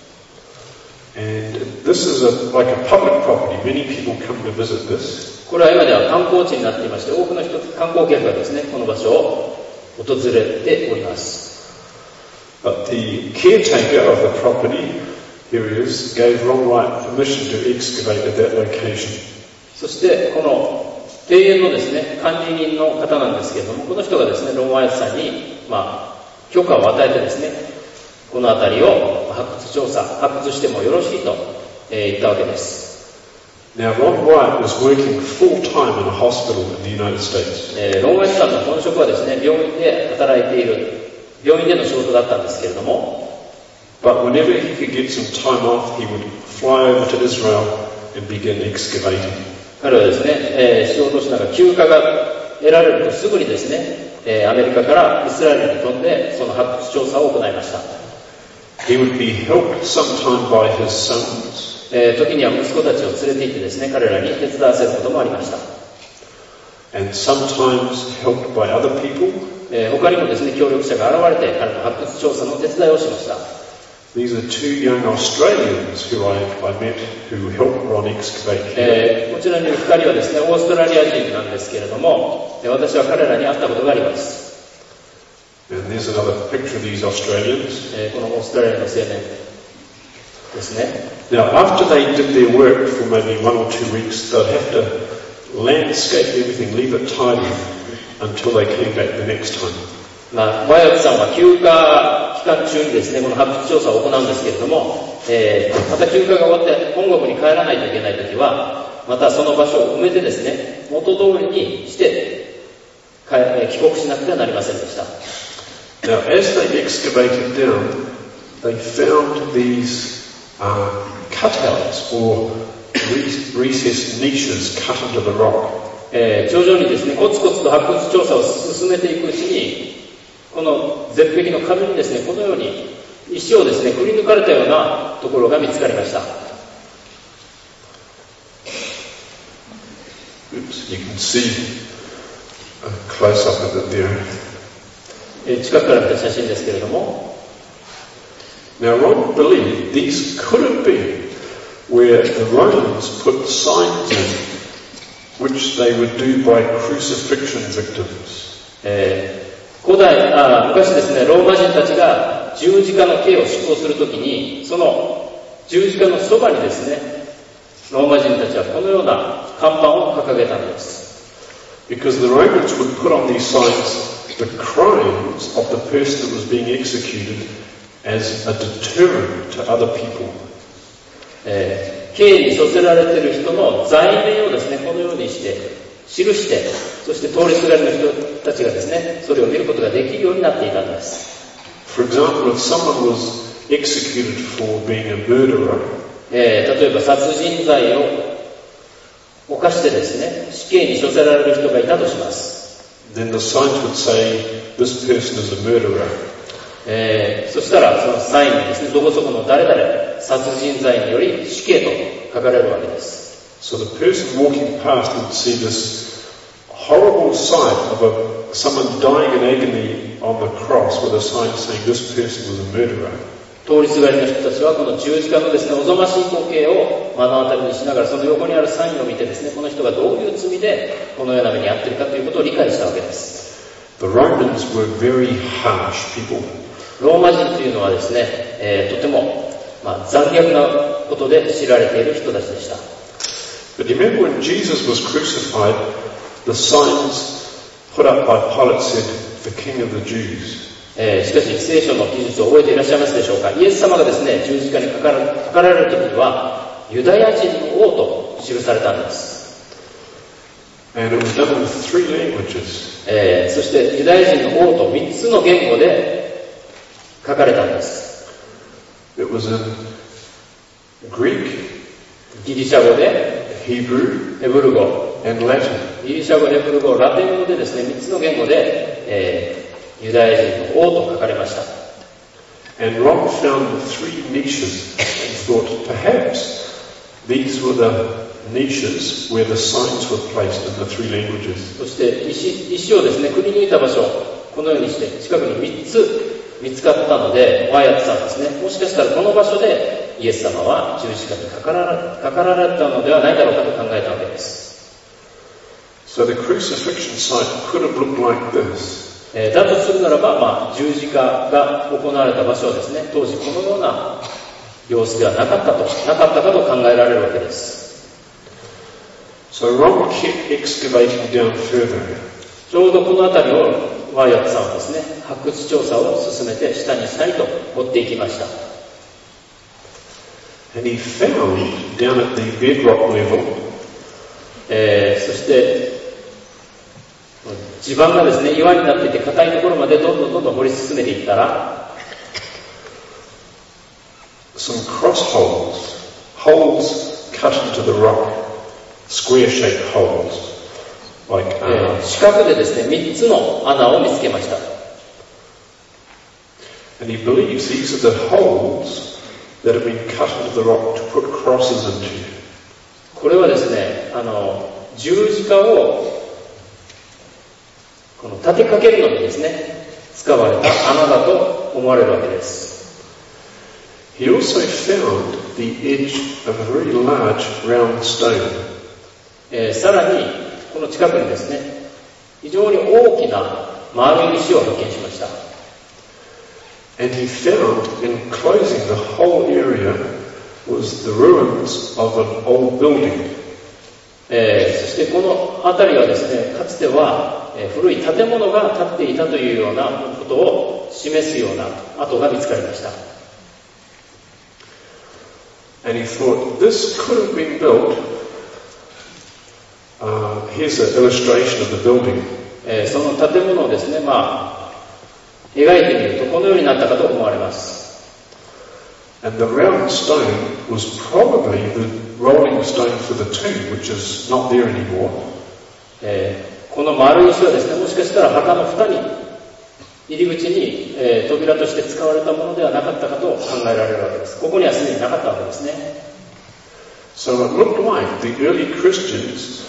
And this is like a public property. Many people come to visit this. これは今では観光地になっていまして、多くの観光客がですね、この場所を訪れております。 But the caretaker of the property, here he is, gave Ron Wyatt permission to excavate at that location. そしてこの庭園のですね、管理人の方なんですけれども、この人がですね、ロン・ワイアットさんに、許可を与えてですね、この辺りを発掘してもよろしいと言ったわけです。 Now, Ron Wyatt was working full-time in a hospital in the United States. ロン・ワイアットさんの本職はですね、病院で働いている、病院での仕事だったんですけれども、 But whenever he could get some time off, he would fly over to Israel and begin excavating. 彼はですね、仕事しながら休暇が得られるとすぐにですね、アメリカからイスラエルに飛んでその発掘調査を行いました。 He would be helped sometime by his sons. 時には息子たちを連れて行ってですね、彼らに手伝わせることもありました。 And sometimes helped by other people. 他にもですね、協力者が現れて彼の発掘調査の手伝いをしました。 These are two young Australians who I met who helped Ron excavate. こちらにいる2人はですね、オーストラリア人なんですけれども、私は彼らに会ったことがあります。 And there's another picture of these Australians. このオーストラリアの青年ですね。 Now, after they did their work for maybe 1 or 2 weeks, they'd have to landscape everything, leave it tidy until they came back the next time. ワイアットさんは休暇期間中にですね、この発掘調査を行うんですけれども、また休暇が終わって本国に帰らないといけないときは、またその場所を埋めてですね、元通りにして帰国しなくてはなりませんでした。 Now, as they excavated down, they found these cutouts or recessed niches cut into the rock. 徐々にですね、コツコツと発掘調査を進めていくうちに、この絶壁の壁にですね、このように石をですね、くり抜かれたようなところが見つかりました。 Oops, you can see a close-up of it there. 近くから見た写真ですけれども、 Now, Ron believed these could have been where the Romans put signs in which they would do by crucifixion victims. 昔ですね、ローマ人たちが十字架の刑を執行するときに、その十字架のそばにですね、ローマ人たちはこのような看板を掲げたのです。 Because the Romans would put on these signs the crimes of the person that was being executed as a deterrent to other people. 刑に処せられている人の罪名をですね、このようにして記して、そして通りすがりの人たちがですね、それを見ることができるようになっていたんです。 For example, if someone was executed for being a murderer, 例えば殺人罪を犯してですね、死刑に処せられる人がいたとします。 then the signs would say, this person is a murderer. そしたらそのサインにですね、どこそこの誰々殺人罪により死刑と書かれるわけです。 So the person walking past would see this horrible sight of someone dying in agony on the cross with a sign saying this person was a murderer. 通りすがりの人たちはこの十字架のですね、おぞましい光景を目の当たりにしながら、その横にあるサインを見てですね、この人がどういう罪でこのような目に遭っているかということを理解したわけです。 The Romans were very harsh people. ローマ人というのはですね、とても、残虐なことで知られている人たちでした。 But you remember when Jesus was crucified, the signs put up by Pilate said, the King of the Jews. しかし聖書の記述を覚えていらっしゃいますでしょうか。イエス様がですね、十字架にかかられる時にはユダヤ人の王と記されたんです。 And it was done in 3 languages. そしてユダヤ人の王と3つの言語で書かれたんです。 It was in Greek, ギリシャ語で、 Hebrew, ヘブル語、 and Latin. ギリシャ語、ヘブル語、ラテン語でですね、3つの言語で、ユダヤ人の王と書かれました。 And Ron found the 3 niches and thought perhaps these were the niches where the signs were placed in the 3 languages. そして石をですね、くり抜いた場所、このようにして近くに3つ見つかったので、ワイヤットさんですね、もしかしたらこの場所でイエス様は十字架にかかられたのではないだろうかと考えたわけです。 So the crucifixion site could have looked like this. だとするならば、十字架が行われた場所はですね、当時このような様子ではなかったかと考えられるわけです。 So Ron kept excavating down further. ちょうどこの辺りをワイヤットさんはですね、発掘調査を進めて下に下にと掘っていきました。 And he found down at the bedrock level, そして地盤がですね、岩になっていて硬いところまでどんどん掘り進めていったら、 some cross holes cut into the rock, square-shaped holes, like 四角でですね、3つの穴を見つけました。 And he believes these are the holes that have been cut into the rock to put crosses into. これはですね、十字架をこの立てかけるのにですね、使われた穴だと思われるわけです。 He also found the edge of a very large round stone. さらにこの近くにですね、非常に大きな丸い石を発見しました。 And he found enclosing the whole area was the ruins of an old building. そしてこの辺りはですね、かつては古い建物が建っていたというようなことを示すような跡が見つかりました。 And he thought, this could have been built. Here's an illustration of the building. その建物をですね、描いてみるとこのようになったかと思われます。 And the round stone was probably the rolling stone for the tomb, which is not there anymore. この丸い石はですね、もしかしたら墓の蓋に入り口に、扉として使われたものではなかったかと考えられるわけです。ここにはすでになかったわけですね。 So it looked like the early Christians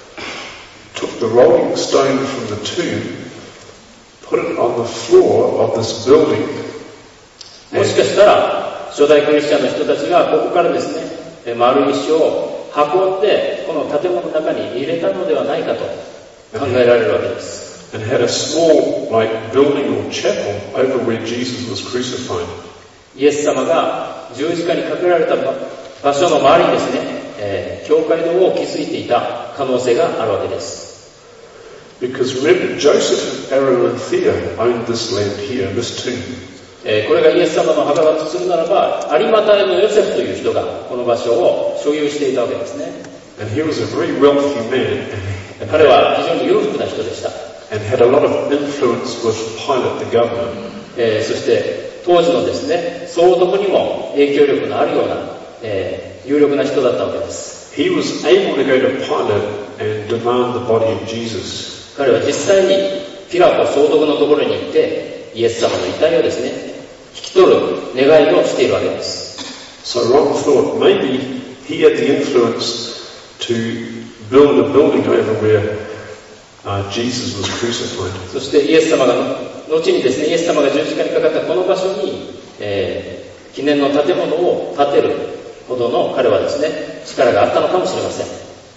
took the rolling stone from the tomb, put it on the floor of this building. もしかしたら初代クリスチャンの人たちがここからですね、丸い石を運んでこの建物の中に入れたのではないかと考えられるわけです。 And had a small, building or chapel over where Jesus was crucified. イエス様が十字架にかけられた場所の周りにですね、教会堂を築いていた可能性があるわけです。 Because remember, Joseph of Arimathea owned this land here, this tomb. これがイエス様の墓だとするならば、有馬太のヨセフという人がこの場所を所有していたわけですね。 And he was a very wealthy man. 彼は非常に裕福な人でした。 And had a lot of influence with Pilate, the governor. そして当時のですね、総督にも影響力のあるような、有力な人だったわけです。 He was able to go to Pilate and demand the body of Jesus. 彼は実際にピラト総督のところに行ってイエス様の遺体をですね、引き取る願いをしているわけです。 So Ron thought maybe he had the influence to build a building over where、Jesus was crucified. そしてイエス様が後にですね、イエス様が十字架にかかったこの場所に、記念の建物を建てるほどの彼はですね、力があったのかもしれません。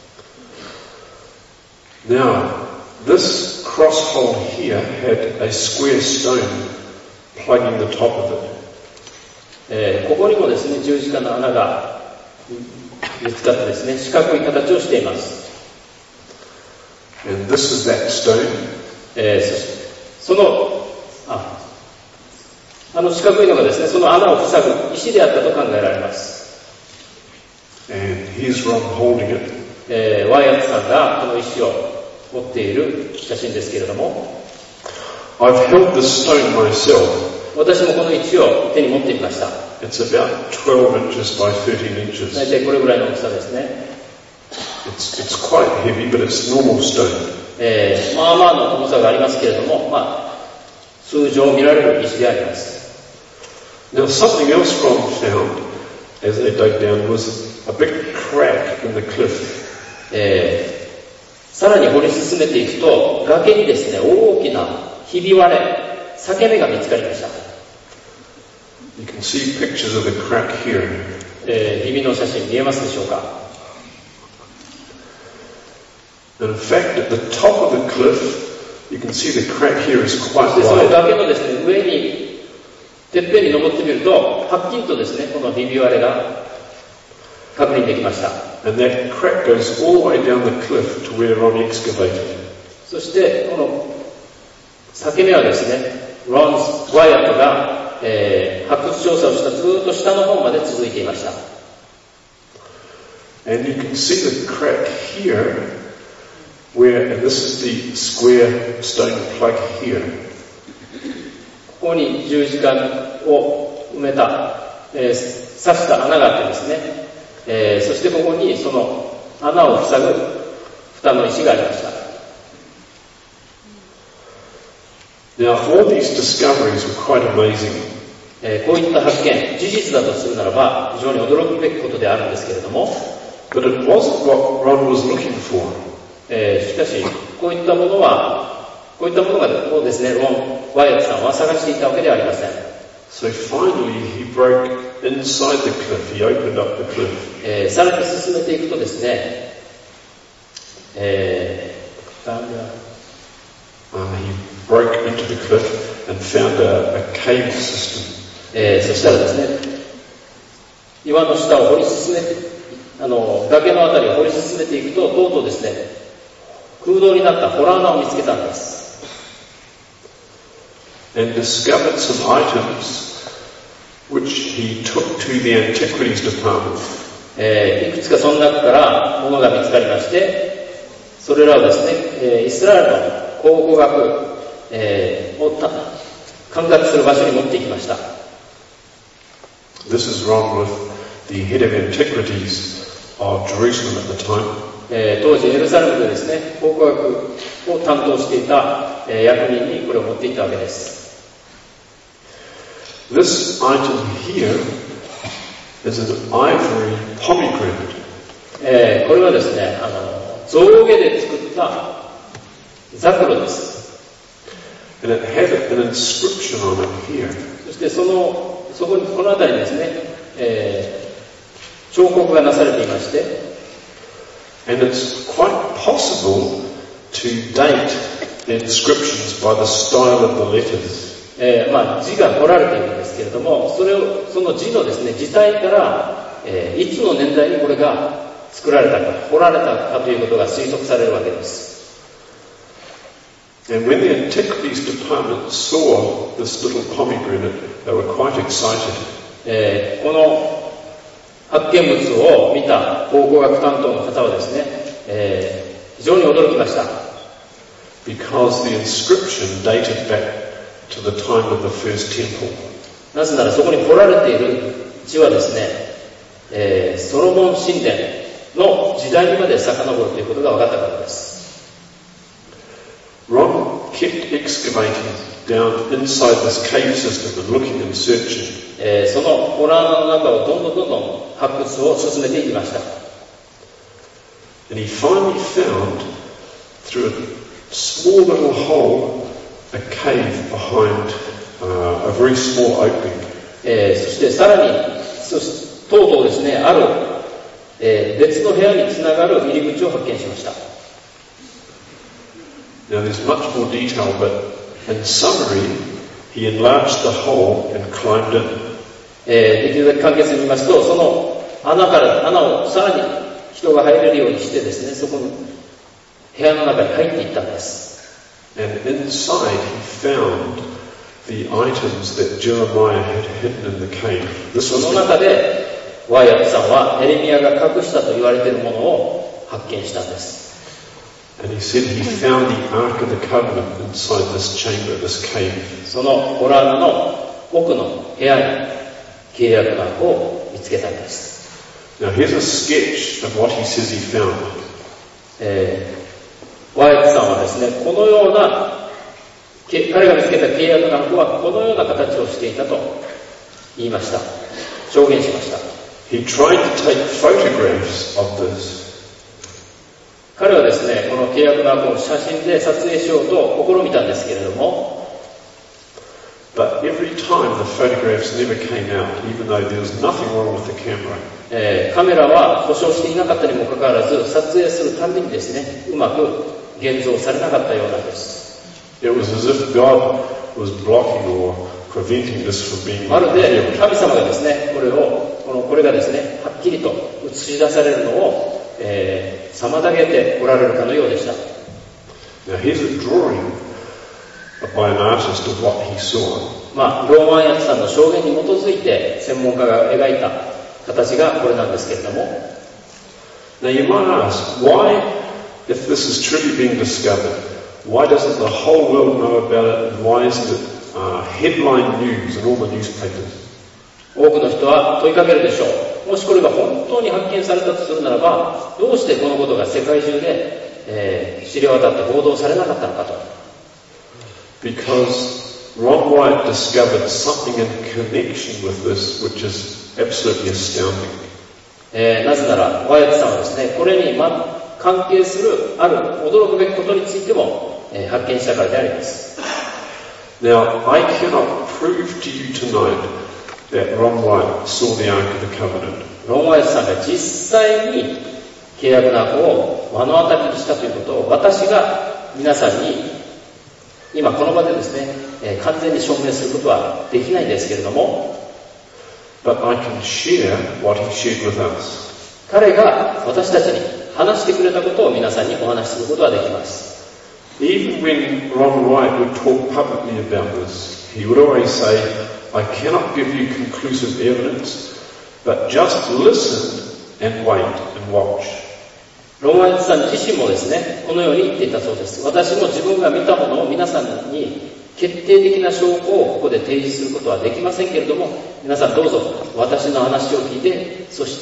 Now, this cross hole here had a square stone plugging the top of it. ここにもですね、十字架の穴が見つかってですね、四角い形をしています。 And this is that stone. その四角いのがですね、その穴を塞ぐ石であったと考えられます。 And here's Ron holding it. ワイアットさんがこの石を持っている写真ですけれども、 I've held this stone myself. 私もこの石を手に持ってみました。 It's about 12 inches by 13 inches. 大体これぐらいの大きさですね。 It's quite heavy, but it's normal stone. まあまあの重さがありますけれども、通常見られる石であります。 Now something else Ron found as they dug down was a big crack in the cliff. さらに掘り進めていくと、崖にですね、大きなひび割れ、裂け目が見つかりました。 You can see pictures of the crack here. ひびの写真見えますでしょうか。 And in fact, at the top of the cliff, you can see the crack here is quite その wide. 崖のですね、上に、てっぺんに登ってみると、はっきりとですね、このひび割れが確認できました。 And that crack goes all the way down the cliff to where Ron excavated. そして、この裂け目はですね、ロン・ワイアットが、発掘調査をしたずっと下の方まで続いていました。 And you can see the crack here, and this is the square stone plug here. ここに十字架を埋めた、刺した穴があってですね、そしてここにその穴を塞ぐ蓋の石がありました。 Now, all these discoveries were quite amazing. こういった発見、事実だとするならば非常に驚くべきことであるんですけれども、 But it wasn't what Ron was looking for. しかしこういったものがですね、ロン・ワイアットさんは探していたわけではありません。 So finally, he broke inside the cliff. He opened up the cliff. さらに進めていくとですね、 He broke into the cliff and found a cave system. そしたらですね、岩の下を掘り進めて、崖のあたりを掘り進めていくと、とうとうですね、空洞になった洞穴を見つけたんです。 and discovered some items which he took to the antiquities department. いくつかその中から物が見つかりまして、それらをですね、イスラエルの考古学を管轄する場所に持っていきました。 This is wrong with the head of antiquities of Jerusalem at the time. 当時エルサレムでですね、考古学を担当していた役人にこれを持っていったわけです。 This item here is an ivory pomegranate. これはですね、象牙で作ったザクロです。 And it had an inscription on it here. そしてそこにこの辺りにですね、彫刻がなされていまして、 And it's quite possible to date the inscriptions by the style of the letters. 字が彫られているんですけれども、その字のですね、字体から、いつの年代にこれが作られたか、彫られたかということが推測されるわけです。 And when the antiquities department saw this little pomegranate, they were quite excited. この発見物を見た考古学担当の方はですね、非常に驚きました。 Because the inscription dated back to the time of the first temple. なぜならそこに彫られている字はですね、ソロモン神殿の時代にまで遡るということが分かったからです。 Ron kept excavating down inside this cave system and looking and searching. そのホラーの中をどんどん発掘を進めていきました。 And he finally found, through a small little hole, a cave behind a very small opening. そしてさらにとうとうですね、ある、別の部屋につながる入り口を発見しました。 Now there's much more detail, but in summary, he enlarged the hole and climbed in. できるだけ簡潔に見ますと、その穴をさらに人が入れるようにしてですね、そこの部屋の中に入っていったんです。 And inside he found the items that Jeremiah had hidden in the cave. その中でワイヤットさんはエレミヤが隠したと言われているものを発見したんです。 And he said he found the Ark of the Covenant inside this chamber, this cave. そのホラー穴の奥の部屋に契約の箱を見つけたんです。 Now here's a sketch of what he says he found. ワイヤットさんはですね、このような彼が見つけた契約の箱はこのような形をしていたと言いました。証言しました。 He tried to take photographs of this. 彼はですね、この契約の箱を写真で撮影しようと試みたんですけれども、 But every time the photographs never came out, even though there was nothing wrong with the camera. カメラは故障していなかったにもかかわらず、撮影するたびにですね、うまく現像されなかったようなんです。 It was as if God was blocking or preventing this from being まるで revealed. 神様がですね、これがですね、はっきりと映し出されるのを、妨げておられるかのようでした。 Now here's a drawing by an artist of what he saw. ローマンヤツさんの証言に基づいて専門家が描いた形がこれなんですけれども。 Now you might ask, why, if this is truly being discovered, why doesn't the whole world know about it, and why isn't it headline news in all the newspapers? 多くの人は問いかけるでしょう。もしこれが本当に発見されたとするならば、どうしてこのことが世界中で、知れ渡って報道されなかったのかと。 Because Ron White discovered something in connection with this which is absolutely astounding. なぜなら、ワイヤットさんはですね、これに関係するある驚くべきことについても、発見したからであります。 Now, I cannot prove to you tonight that Ron White saw the Ark of the Covenant. ロン・ワイヤットさんが実際に契約の箱を目の当たりにしたということを私が皆さんに今この場でですね、完全に証明することはできないんですけれども、 But I can share what he shared with us. 彼が私たちに話してくれたことを皆さんにお話しすることはできます。 Even when Ron White would talk publicly about this, he would always say, I cannot give you conclusive evidence, but just listen and wait and watch. ローマ人さん自身もですね、このように言っていたそうです。私も自分が見たものを皆さんに決定的な証拠をここで提示することはできませんけれども、皆さんどうぞ私の話を聞いて、そして、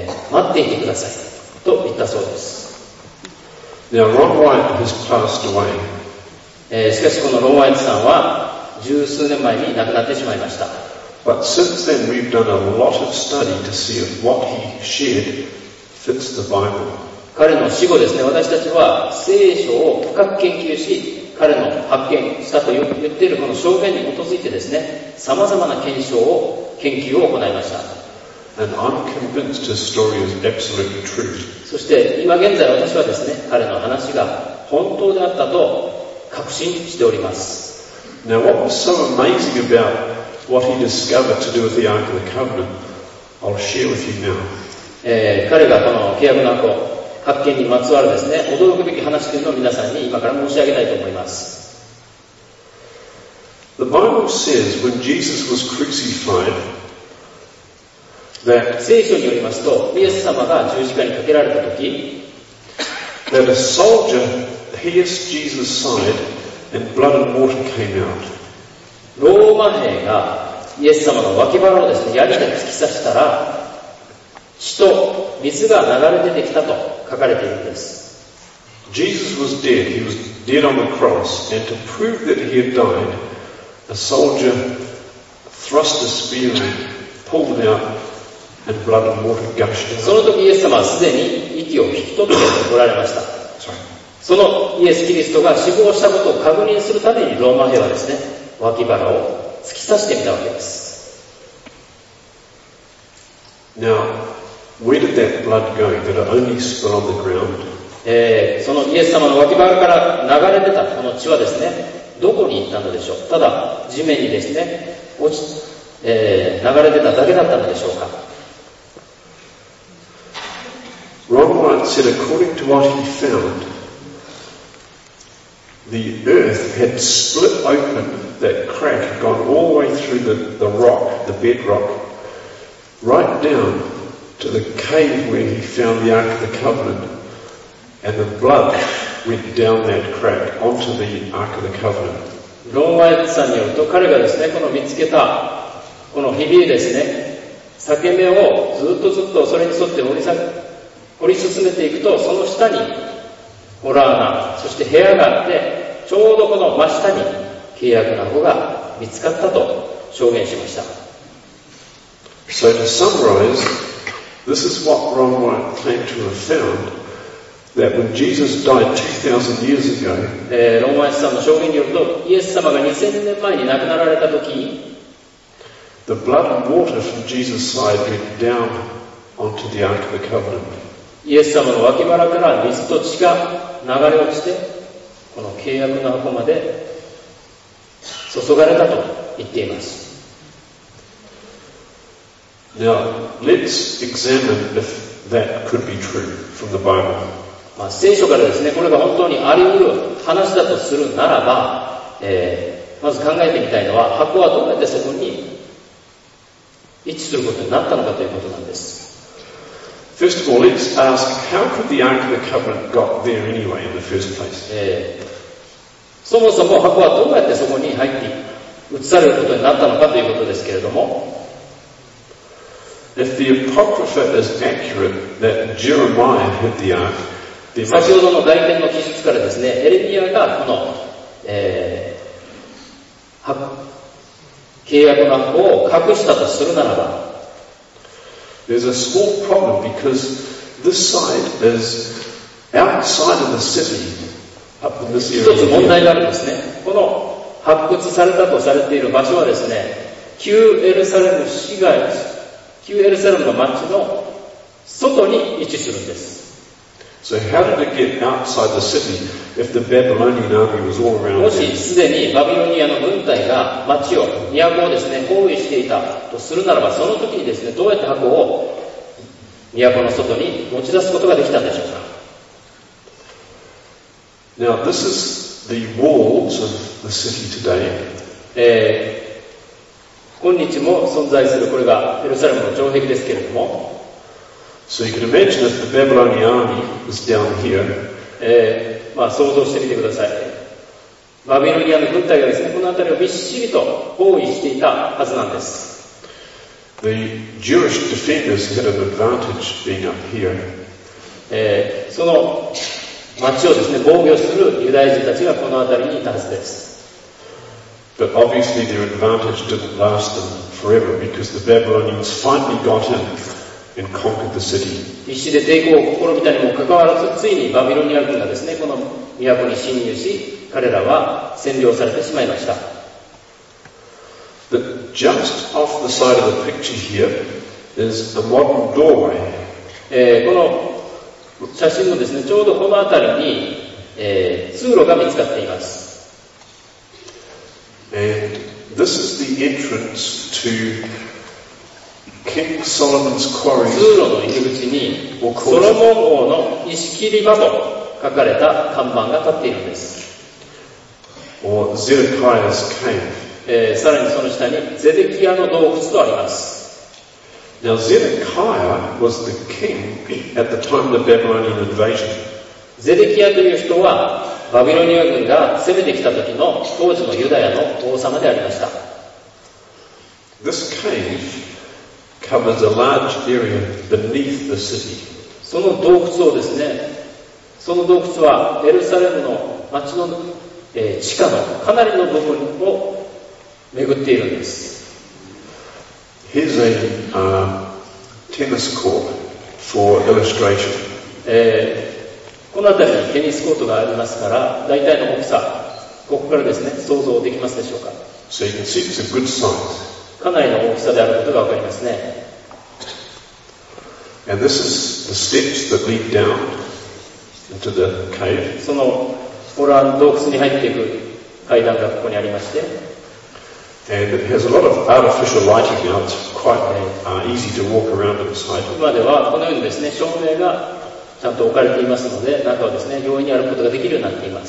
待っていてくださいと言ったそうです。 Now, Ron White has passed away. しかしこのロン・ワイトさんは十数年前に亡くなってしまいました。 But since then we've done a lot of study to see if what he shared fits the Bible. 彼の死後ですね、私たちは聖書を深く研究し、彼の発見したと言っているこの証言に基づいてですね、様々な研究を行いました。 And I'm convinced his story is absolutely true. そして今現在私はですね、彼の話が本当であったと確信しております。 Now, what was so amazing about what he discovered to do with the Ark of the Covenant, I'll share with you now. 彼がこの契約の箱発見にまつわるですね、驚くべき話というのを皆さんに今から申し上げたいと思います。 The Bible says when Jesus was crucified that 聖書によりますと、イエス様が十字架にかけられたとき、 a soldier pierced Jesus' side and blood and water came out. ローマ兵がイエス様の脇腹をですね、槍で突き刺したら、血と水が流れ出てきたと書かれているんです。 Jesus was dead. He was dead on the cross. And to prove that he had died, a soldier thrust a spear in, pulled it out, and blood and water gushed out. その時イエス様はすでに息を引き取っておられました。そのイエス・キリストが死亡したことを確認するためにローマ兵はですね、脇腹を突き刺してみたわけです。 Now, where did that blood go? Did it only spill on the ground? そのイエス様の脇腹から流れ出たこの血はですね、どこに行ったのでしょう。ただ地面にですね、流れ出ただけだったのでしょうか。 Ron White said, according to what he found, the earth had split open, that crack had gone all the way through the rock, the bedrock, right down to the cave where he found the Ark of the Covenant, and the blood went down that crack onto the Ark of the Covenant. ロン・ワイトさんによると、彼がですね、この見つけたこのひびですね、裂け目をずっとそれに沿って掘り進めていくと、その下に洞穴、そして部屋があって、ちょうどこの真下に契約の箱が見つかったと証言しました。 So to summarize, this is what Ron White claimed to have found, that when Jesus died 2,000 years ago, ロン・ワイトさんの証言によると、イエス様が2000年前に亡くなられた時、 the blood and water from Jesus' side went down onto the Ark of the Covenant. イエス様の脇腹から水と血が流れ落ちて、この契約の箱まで注がれたと言っています。 Now, let's examine if that could be true from the Bible. 聖書からですね、これが本当にあり得る話だとするならば、まず考えてみたいのは、箱はどうやってそこに位置することになったのかということなんです。 First of all, let's ask, how could the Ark of the Covenant got there anyway in the first place? そもそも箱はどうやってそこに入って移されることになったのかということですけれども、 If the Apocrypha is accurate that Jeremiah had the Ark, 先ほどの外見の記述からですね、エレミアがこの、契約の箱を隠したとするならば、 there's a small problem because this side is outside of the city, up in this 一 area. つ問題があるんですね。この発掘されたとされている場所はですね、旧エルサレムの町の外に位置するんです。 So how did it get outside the city if the Babylonian army was all around も there? しすでにバビロニアの軍隊が町を、都をですね、包囲していたとするならば、その時にですね、どうやって箱を都の外に持ち出すことができたんでしょうか。 Now this is the walls of the city today. 今日も存在するこれがエルサレムの城壁ですけれども、 So you can imagine if the Babylonian army was down here, 想像してみてください。バビロニアの軍隊がですね、この辺りをびっしりと包囲していたはずなんです。 the Jewish defenders had an advantage being up here. その町をですね、防御するユダヤ人たちがこの辺りにいたはずです。 But obviously their advantage didn't last them forever because the Babylonians finally got in and conquered the city. 必死で抵抗を試みたにもかかわらず、ついにバビロニア軍がですね、この都に侵入し、彼らは占領されてしまいました。 But just off the side of the picture here is a modern doorway. この写真のですね、ちょうどこの辺りに、通路が見つかっています。 And this is the entrance to King Solomon's quarries. 通路の入り口にソロモン王の石切り場と書かれた看板が立っているんです。 Or Zedekiah's cave. さらにその下にゼデキヤの洞窟とあります。 Now Zedekiah was the king at the time of the Babylonian invasion. ゼデキヤという人はバビロニア軍が攻めてきた時の当時のユダヤの王様でありました。 This cave covers a large area beneath the city. その洞窟をですね、その洞窟はエルサレムの町の、地下のかなりの部分を巡っているんです。 Here's a tennis court for illustration. この辺りにテニスコートがありますから、大体の大きさ、ここからですね、想像できますでしょうか。 So you can see it's a good size. かなりの大きさであることがわかりますね。 And this is the steps that lead down into the cave. その洞窟に入っていく階段がここにありまして、 And it has a lot of artificial lighting now. It's quite easy to walk around inside. 今ではこのようにですね、照明がちゃんと置かれていますので、中をですね、容易に歩くことができるようになっています。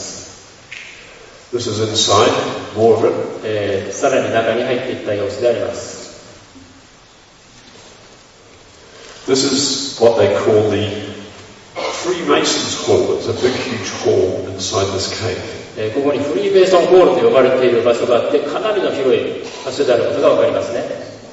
This is inside, more of it. さらに中に入っていった様子であります。 This is what they call the Freemasons' Hall. It's a big, huge hall inside this cave. ここにフリーメイソンホールと呼ばれている場所があって、かなりの広い場所であることがわかりますね。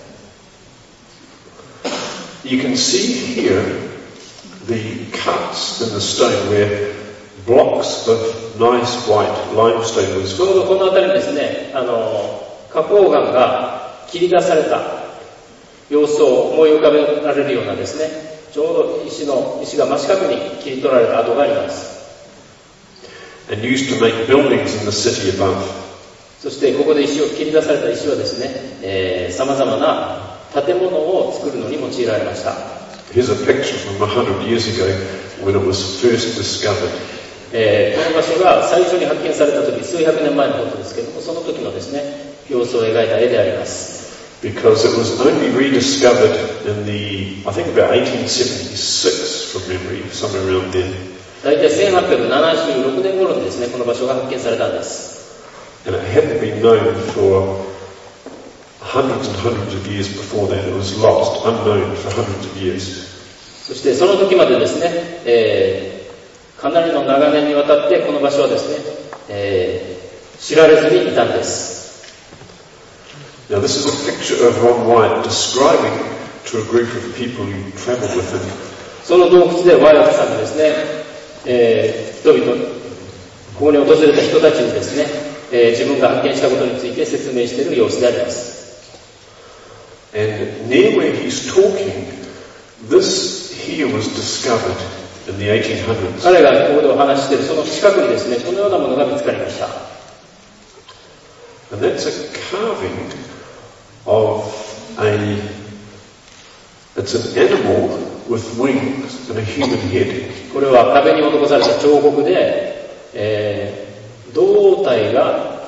You can see here the cuts in the stone where blocks of nice white limestone was ちょうどこの辺りにですね、花崗岩が切り出された様子を思い浮かべられるようなですね、ちょうど石が真四角に切り取られた跡があります。 and used to make buildings in the city above. そしてここで切り出された石はですね、様々な建物を作るのに用いられました。 Here's a picture from 100 years ago when it was first discovered. この場所が最初に発見された時、数百年前のことですけれども、その時のですね、様子を描いた絵であります。 Because it was only rediscovered in I think about 1876 from memory, somewhere around then. 大体1876年頃にですね、この場所が発見されたんです。 And it hadn't been known for hundreds and hundreds of years before that. It was lost, unknown for hundreds of years. そしてその時までですね、かなりの長年にわたってこの場所はですね、知られずにいたんです。 Now this is a picture of Ron White describing to a group of people who traveled with him. その洞窟でワイアットさんがですね、人々、ここに訪れた人たちにですね、自分が発見したことについて説明している様子であります。 And near where he's talking, this here was discovered in the 1800s. 彼がここでお話しているその近くにですね、このようなものが見つかりました。 And that's a carving of it's an animal with wings and a human head. これは壁に施された彫刻で、胴体が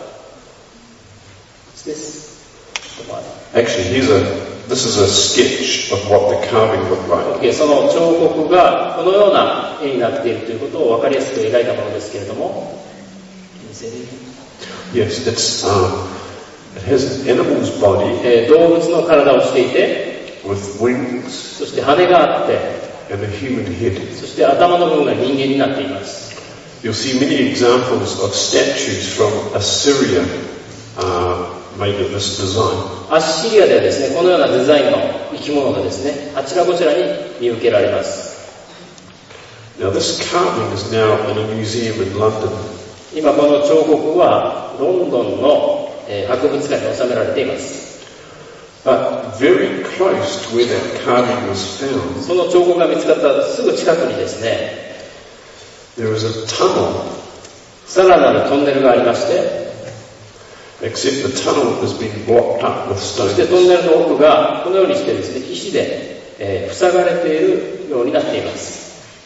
です。 Actually, this is a sketch of what the carving looked like. その彫刻がこのような絵になっているということを分かりやすく描いたものですけれども、 Yes, it has an animal's body 動物の体をしていて、 with wings そして羽があって、 and a human head. そして頭の部分が人間になっています。 You'll see many examples of statues from Assyria made of this design. アッシリアではですね、このようなデザインの生き物がですね、あちらこちらに見受けられます。 Now this carving is now in a museum in London. 今この彫刻はロンドンの博物館に収められています。 But very close to where that carving was found, その彫刻が見つかったすぐ近くにですね、 there was a tunnel, さらなるトンネルがありまして、 except the tunnel has been blocked up with そして stones. トンネルの奥がこのようにしてですね、石で、塞がれているようになっています。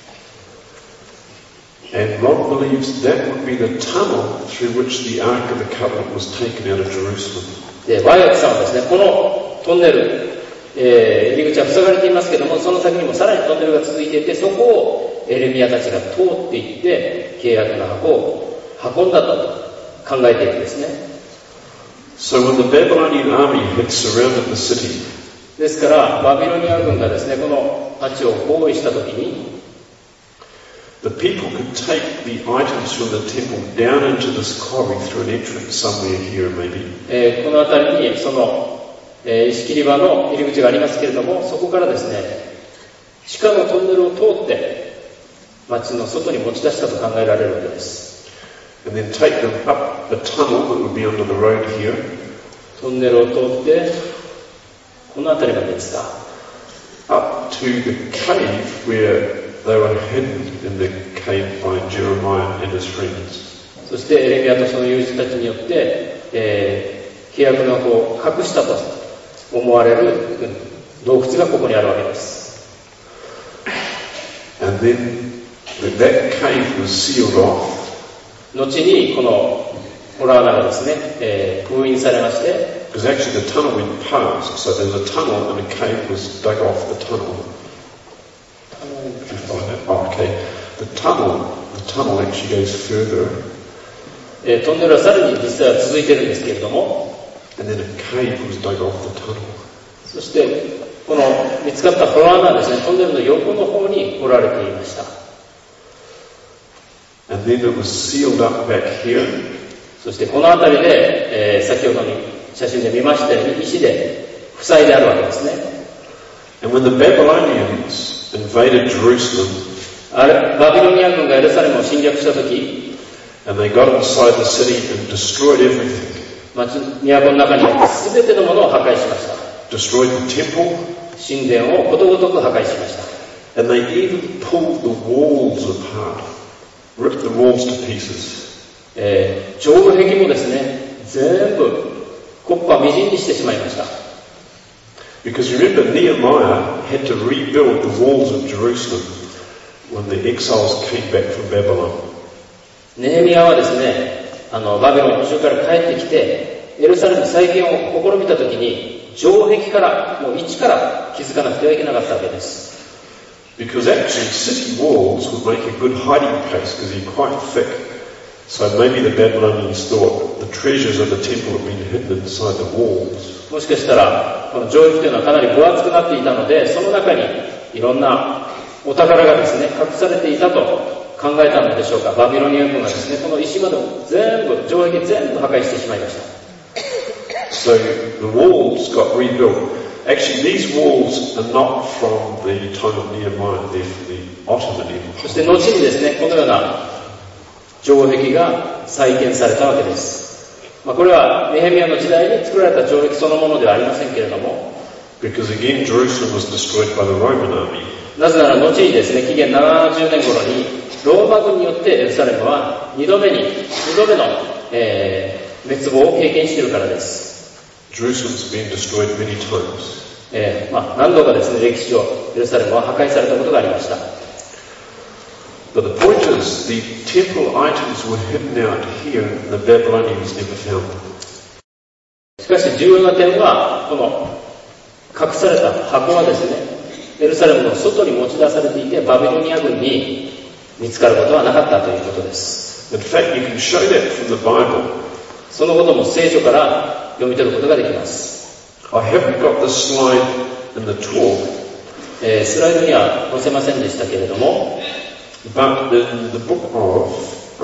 And Rob believes that would be the tunnel through which the Ark of the Covenant was taken out of Jerusalem. で、ワイヤクさんはですね、このトンネル、入り口は塞がれていますけども、その先にもさらにトンネルが続いていて、そこをエレミヤたちが通っていって契約の箱を運んだと考えているんですね。 So when the Babylonian army had surrounded the city, ですからバビロニア軍がですね、この町を包囲したときに、 the people could take the items from the temple down into this quarry through an entrance somewhere here maybe. この辺りにその、石切り場の入り口がありますけれども、そこからですね、地下のトンネルを通って町の外に持ち出したと考えられるわけです。 And then take them up the tunnel that would be under the road here. トンネルを通ってこの辺りまでですか。 Up to the cave where they were hidden in the cave by Jeremiah and his friends. そしてエレミヤとその友人たちによって、契約の箱を隠したと思われる洞窟がここにあるわけです。 And then that cave was sealed off. 後にこの洞穴がですね、封印されまして、 Because actually the tunnel went past, so there's a tunnel and a cave was dug off the tunnel. Did you find that? Oh, okay. The tunnel actually goes further. トンネルはさらに実際は続いているんですけれども、 And then a cave was dug off the tunnel. そしてこの見つかった洞穴はですね、トンネルの横の方に掘られていました。 And then it was sealed up back here. そしてこの辺りで、先ほどに写真で見ましたように石で塞いであるわけですね。 And when the Babylonians invaded Jerusalem, バビロニア軍がエルサレムを侵略したとき、 and they got inside the city and destroyed everything. 都の中にあって全てのものを破壊しました。 Destroyed the temple. 神殿をことごとく破壊しました。 And they even pulled the walls apart. Ripped the walls to pieces. 城壁もですね、全部木っ端みじんにしてしまいました。 Because remember, Nehemiah had to rebuild the walls of Jerusalem when the exiles came back from Babylon. ネヘミヤはですね、バビロンの州から帰ってきて、エルサレム再建を試みたときに、城壁からもう一から築かなくてはいけなかったわけです。 Because actually city walls would make a good hiding place because they're quite thick. So maybe the Babylonians thought the treasures of the temple had been hidden inside the walls. もしかしたらこの城壁というのはかなり分厚くなっていたので、その中にいろんなお宝がですね隠されていたと考えたのでしょうか。バビロニア軍がですね、この石窓を全部城壁全部破壊してしまいました。 So the walls got rebuilt. Actually, these walls are not from the time of Nehemiah, they're from the Ottoman Empire. そして後にですね、このような城壁が再建されたわけです。これはネヘミヤの時代に作られた城壁そのものではありませんけれども、 Because again, Jerusalem was destroyed by the Roman army. なぜなら後にですね、紀元70年頃にローマ軍によってエルサレムは2度目の、滅亡を経験しているからです。 Jerusalem's been destroyed many times. 何度かですね、歴史上エルサレムは破壊されたことがありました。 But the point is, the temple items were hidden out here, and the Babylonians never found them. しかし重要な点は、この隠された箱はですね、エルサレムの外に持ち出されていて、バビロニア軍に見つかることはなかったということです。 In fact, you can show that from the Bible. そのことも聖書から読み取ることができます。 I haven't got the slide in the talk, スライドには載せませんでしたけれども、 but in the book of,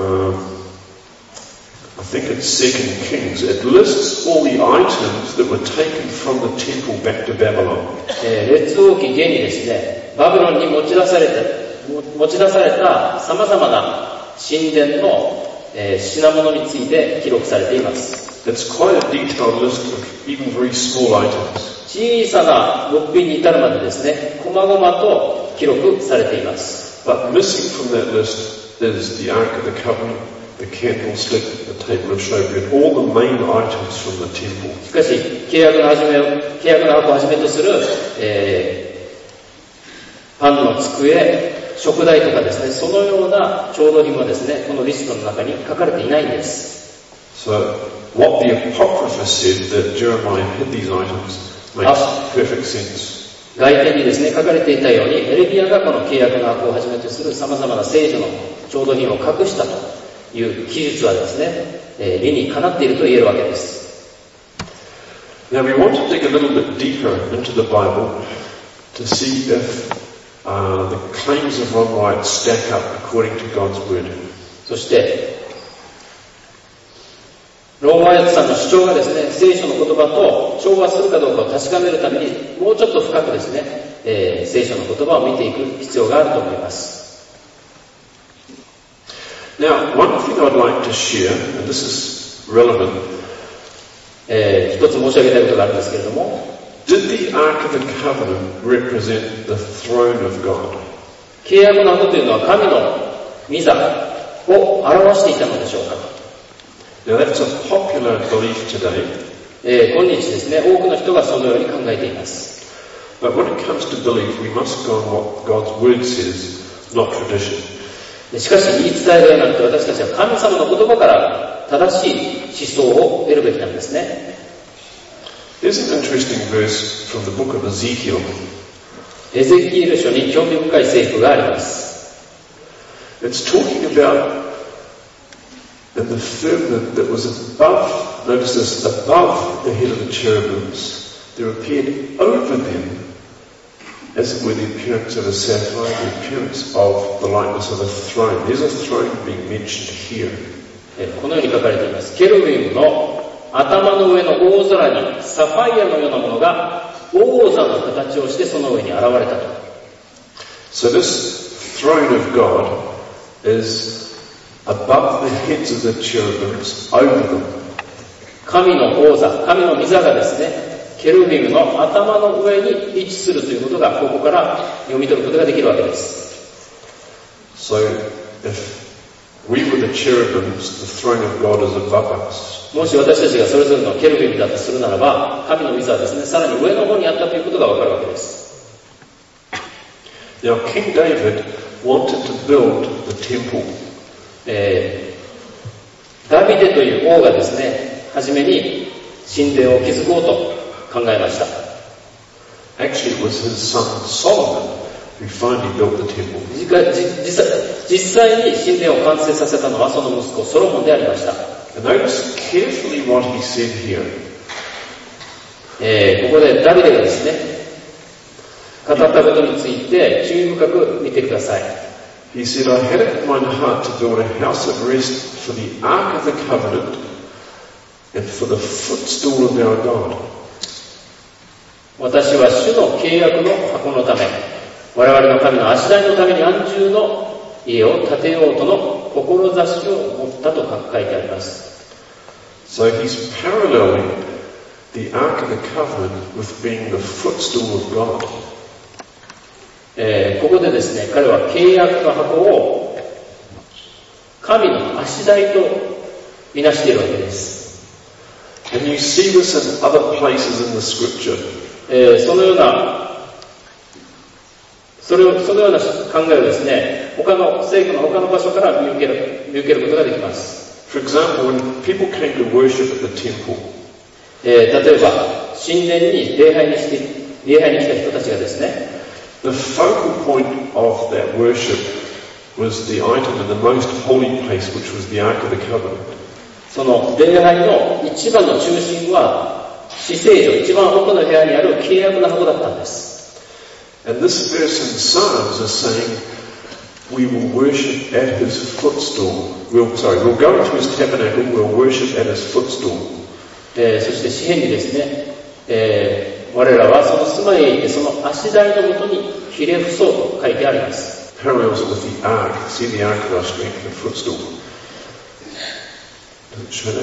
I think it's 2 Kings, it lists all the items that were taken from the temple back to Babylon. 列王記下にですね、バビロンに持ち出された様々な神殿の品物について記録されています。 It's quite a detailed list of even very small items. 小さな物品に至るまでですね、細々と記録されています。 But missing from that list is the Ark of the Covenant, the candlestick, the table of showbread, all the main items from the temple. しかし、契約の箱をはじめとする、パンの机、食材とかですね、そのような調度品はですね、このリストの中に書かれていないんです。 So, what the Apocrypha said that Jeremiah had these items makes perfect sense. 外典にですね、書かれていたように、エレミヤがこの契約の箱をはじめとする様々な聖書の調度品を隠したという記述はですね、理にかなっていると言えるわけです。 Now we want to dig a little bit deeper into the Bible to see if the claims of Ron Wyatt stack up according to God's Word. そして、ロン・ワイヤットさんの主張がですね、聖書の言葉と調和するかどうかを確かめるために、もうちょっと深くですね、聖書の言葉を見ていく必要があると思います。 Now, one thing I'd like to share, and this is relevant, 一つ申し上げたいことがあるんですけれども、 did the Ark of the Covenant represent the throne of God? 契約の箱というのは神の御座を表していたのでしょうか。 Now that's a popular belief today. 今日ですね、多くの人がそのように考えています。 But when it comes to belief, we must go on what God's Word says, not tradition. しかし言い伝えがなくて私たちは神様の言葉から正しい思想を得るべきなんですね。 There's an interesting verse from the book of Ezekiel. エゼキエル書に興味深い聖句があります。 It's talking about in the firmament that was above, notice this, above the head of the cherubims, there appeared over them, as it were the appearance of a sapphire, the appearance of the likeness of a throne. There's a throne being mentioned here. このように書かれています。ケルビムの頭の上の大空にサファイアのようなものが王座の形をしてその上に現れたと。 So this throne of God is above the heads of the cherubims, over them. 神の王座、神の御座がですね、ケルビムの頭の上に位置するということがここから読み取ることができるわけです。 So if we were the cherubims, the throne of God is above us. もし私たちがそれぞれのケルビムだとするならば、神の御座はですね、さらに上の方にあったということがわかるわけです。 Now King David wanted to build the temple. ダビデという王がですね、はじめに神殿を築こうと考えました。 Actually, it was his son Solomon who finally built the temple. 実際に神殿を完成させたのはその息子ソロモンでありました。 And notice carefully what he said here. ここでダビデがですね、語ったことについて注意深く見てください。 He said, I had it in my heart to build a house of rest for the Ark of the Covenant and for the footstool of our God. 私は主の契約の箱のため、我々の神の足台のために安住の家を建てようとの志を持ったと書いてあります。 So he's paralleling the Ark of the Covenant with being the footstool of God. ここでですね、彼は契約の箱を神の足台とみなしているわけです。 And you see this in other places in the scripture. そのような考えをですね、聖句の他の場所から見受けることができます。 For example, when people came to worship at the temple, 例えば神殿に礼拝に来た人たちがですね、 the focal point of that worship was the item in the most holy place, which was the Ark of the Covenant. その礼拝の一番の中心は、至聖所、一番奥の部屋にある契約の箱だったんです。 And this verse in Psalms is saying, we will worship at his footstool. We'll go into his tabernacle, we'll worship at his footstool. そして詩篇にですね、我らはその住まいへ行ってその足台のもとにひれ伏そうと書いてあります。 Parallels with the ark. See the ark of our strength, the footstool. Does it show that?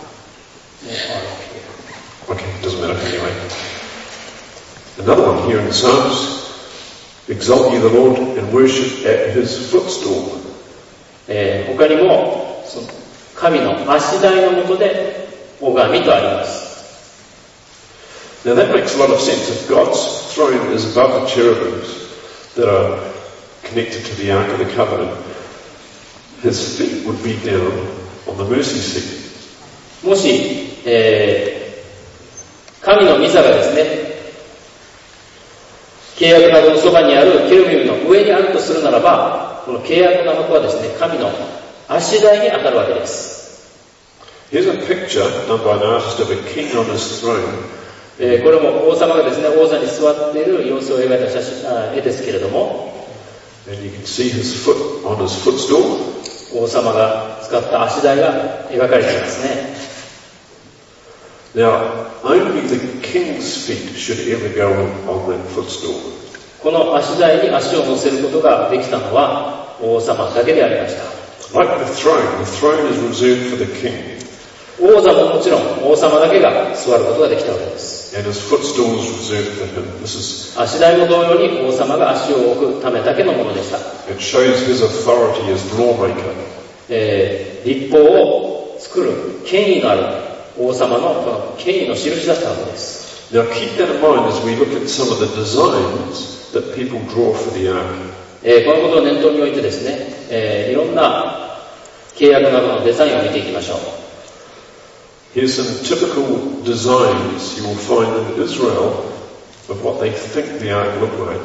Okay, doesn't matter anyway. Another one here in Psalms. Exalt ye the Lord and worship at his footstool. 他にもその神の足台のもとで拝みとあります。 Now that makes a lot of sense. If God's throne is above the cherubims that are connected to the Ark of the Covenant, his feet would be down on the mercy seat. もし、神の御座がですね、契約の箱のそばにあるケルビムの上にあるとするならば、この契約の箱はですね、神の足台に当たるわけです。 Here's a picture done by an artist of a king on his throne. これも王様がですね、王座に座っている様子を描いた絵ですけれども、 And you can see his foot on his footstool. 王様が使った足台が描かれていますね。 Now, only the king's feet should ever go on that footstool. この足台に足を乗せることができたのは王様だけでありました。 Like the throne is reserved for the king. 王座ももちろん王様だけが座ることができたわけです。 And his footstool is reserved for him. This is 足台も同様に王様が足を置くためだけのものでした。 It shows his authority as lawmaker. 立法を作る権威のある王様のこの権威の印だったわけです。 Now keep that in mind as we look at some of the designs that people draw for the ark. このことを念頭に置いてですね、いろんな契約などのデザインを見ていきましょう。 Here's some typical designs you will find in Israel of what they think the ark looked like.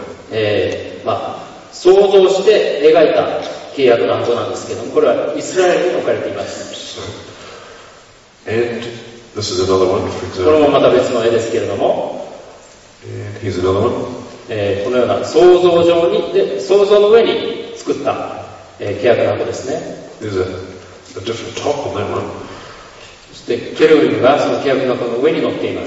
想像して描いた契約の箱なんですけども、これはイスラエルに置かれています。 And this is another one, for example. これもまた別の絵ですけれども、 And here's another one. このような想像上にで想像の上に作った、契約の箱ですね。 There's a different top on that one. そしてケルビムがその契約の箱の上に乗っています。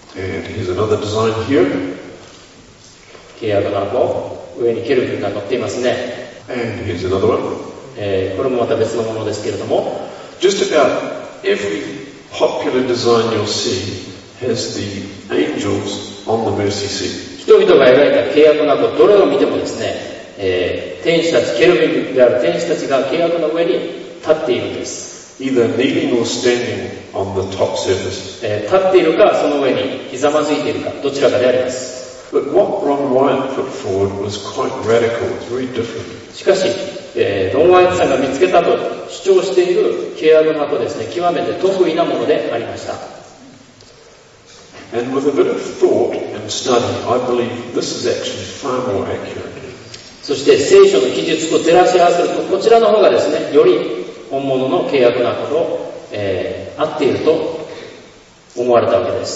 And here's another design here. 契約の箱、上にケルビムが乗っていますね。 And here's another one. これもまた別のものですけれども、 Just about every popular design you'll see has the angels on the mercy seat. 人々が描いた契約の箱、どれを見てもですね、天使たち、ケルビムである天使たちが契約の上に立っているんです。 Either kneeling or standing on the top surface. 立っているか、その上にひざまずいているか、どちらかであります。 But what Ron Wyatt put forward was quite radical. It's very different. しかし、ロン・ワイトさんが見つけたと主張している契約の箱ですね、極めて得意なものでありました。 And with a bit of thought and study, I believe this is actually far more accurate. そして聖書の記述と照らし合わせると、こちらの方がですね、より本物の契約の箱と、合っていると思われたわけです。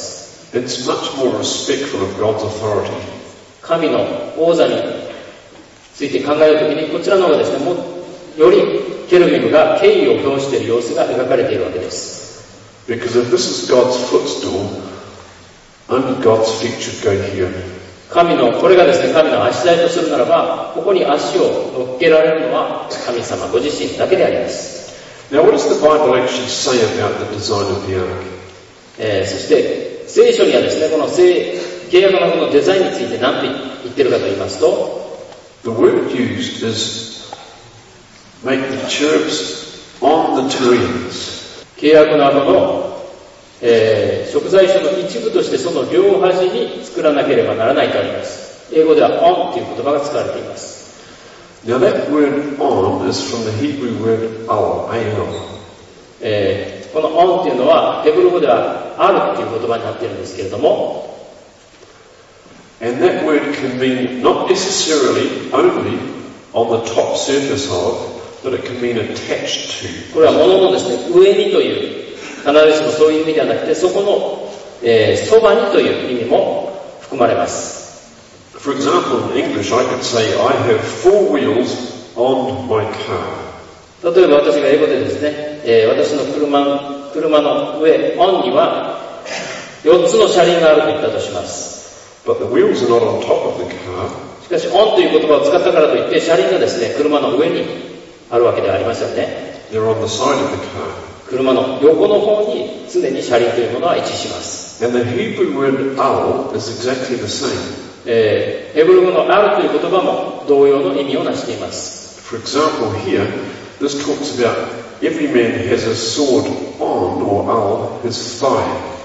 It's much more respectful of God's authority. 神の王座について考えるときに、こちらの方がですね、もよりケルビムが敬意を表している様子が描かれているわけです。 Because if this is God's footstool, only God's feet should go here. これがですね、神の足台とするならば、ここに足を乗っけられるのは神様ご自身だけであります。 Now, what does the Bible actually say about the design of the ark? そして聖書にはですね、この契約のこのデザインについて何と言ってるかと言いますと、 The word used is make the cherubs on the terrines. 契約の箱の、食材書の一部としてその両端に作らなければならないとあります。英語では on という言葉が使われています。 Now that word on is from the Hebrew word al, A-L. この on というのはヘブル語ではあるという言葉になっているんですけれども、 And that word can mean not necessarily only on the top surface of, but it can mean attached to. これは物のですね、上にというずしもそういう意味ではなくて、そこの、そばにという意味も含まれます。 For example, in English, I could say, I have 4 wheels on my car. 例えば私が英語でですね、私の車の上、on には4つの車輪があると言ったとします。 But the wheels are not on top of the car. しかし、on という言葉を使ったからといって、車輪がですね、車の上にあるわけではありませんね。 They're on the side of the car. 車の横の方に常に車輪というものは位置します。 And the Hebrew word al is exactly the same. ヘブル語のあるという言葉も同様の意味をなしています。 For example, here, this talks about every man has a sword on or al his thigh.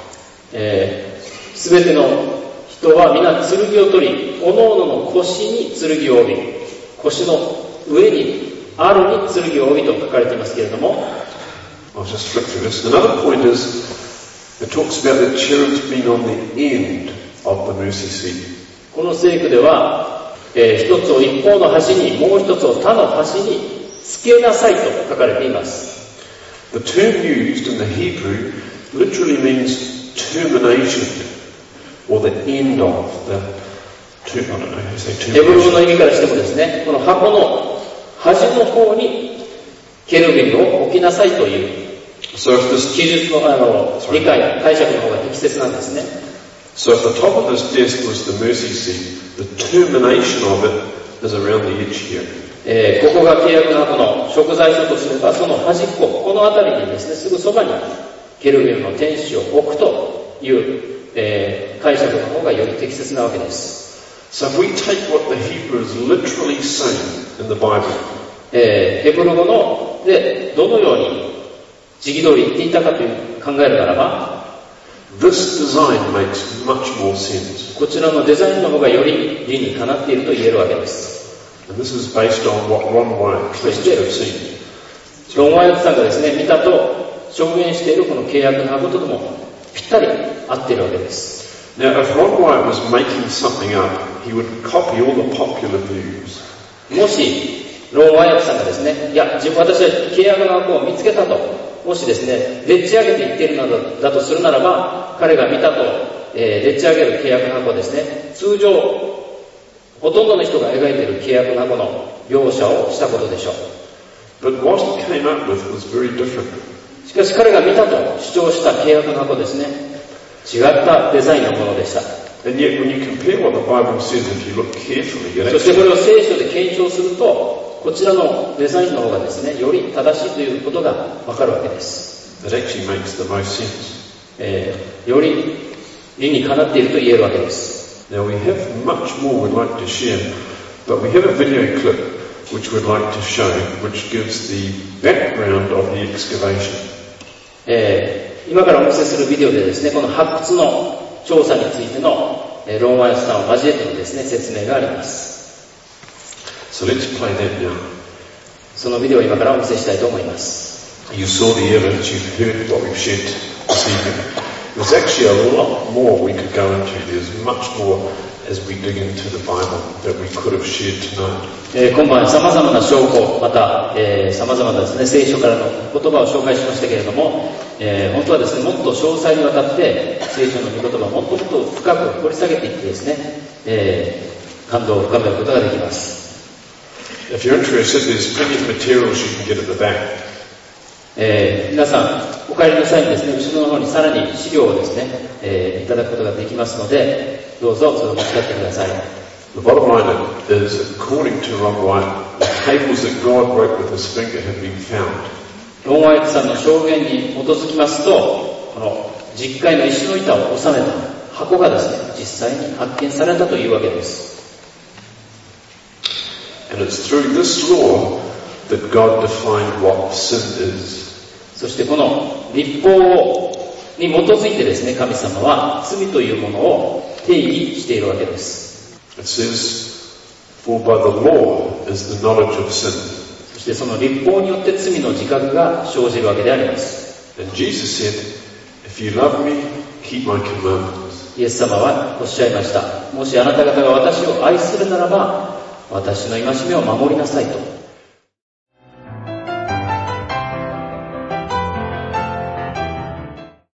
すべての人は皆剣を取り、各々の腰に剣を帯び、腰の上にあるに剣を帯びと書かれていますけれども、 I'll just flip through this. Another point is, it talks about the cherubs being on the end of the mercy seat. この聖句では、一つを一方の端に、もう一つを他の端につけなさいと書かれています。 The term used in the Hebrew literally means termination, or the end of the I don't know how to say termination. ヘブル語の意味からしてもですね、この箱の端の方にケルビンを置きなさいという記述の理解、解釈の方が適切なんですね。 So if the top of this desk was the mercy seat, the termination of it is around the edge here. ここが契約の箱の食材所とすれば、その端っこ、この辺りにですね、すぐそばにケルビムの天使を置くという、解釈の方がより適切なわけです。 So if we take what the Hebrew is literally saying in the Bible, ヘブル語のでどのように時期通り言っていたかという考えるならば、 this design makes much more sense. こちらのデザインの方がより理にかなっていると言えるわけです。 And this is based on what Ron Wyatt claims to have seen. ロン・ワイアットさんがですね、見たと証言しているこの契約の箱ともぴったり合っているわけです。 Now, if Ron Wyatt was making something up, he would copy all the popular views. もしロン・ワイアットさんがですね、いや、私は契約の箱を見つけたと、もしですね、でっち上げて言っているのだとするならば、彼が見たと、でっち上げる契約の箱ですね、通常、ほとんどの人が描いている契約の箱の描写をしたことでしょう。 But what he came up with was very different. しかし彼が見たと主張した契約の箱ですね、違ったデザインのものでした。 And yet when you compare what the Bible says, if you look carefully, it そしてこれを聖書で検証すると、こちらのデザインの方がですね、より正しいということがわかるわけです。 actually makes the most sense. より理にかなっていると言えるわけです。 Now we have much more we'd like to share, but we have a video clip which we'd like to show, which gives the background of the excavation. 今からお見せするビデオでですね、この発掘の調査についてのロン・ワイアットさんを交えてのですね、説明があります。 So let's play that now. そのビデオを今からお見せしたいと思います。 You saw the evidence, you've heard what we've shared this evening. There's actually a lot more we could go into. There's much more as we dig into the Bible that we could have shared tonight. 今晩様々な証拠、また、様々なですね、聖書からの言葉を紹介しましたけれども、本当はですね、もっと詳細にわたって聖書の御言葉をもっともっと深く掘り下げていってですね、感動を深めることができます。 If you're interested, there's plenty of materials you can get at the back. 皆さん、お帰りの際にですね、後ろの方にさらに資料をですね、いただくことができますので、どうぞそれを持ち帰ってください。 The bottom line is, according to Ron Wyatt, the tables that God wrote with his finger have been found. ロン・ワイアットさんの証言に基づきますと、この実会の石の板を収めた箱がですね、実際に発見されたというわけです。 And it's through this law that God defined what sin is. そしてこの律法に基づいてですね、神様は罪というものを定義しているわけです。 It says, for by the law is the knowledge of sin. そしてその律法によって罪の自覚が生じるわけであります。 And Jesus said, if you love me, keep my commandments. イエス様はおっしゃいました。もしあなた方が私を愛するならば、私の戒めを守りなさいと。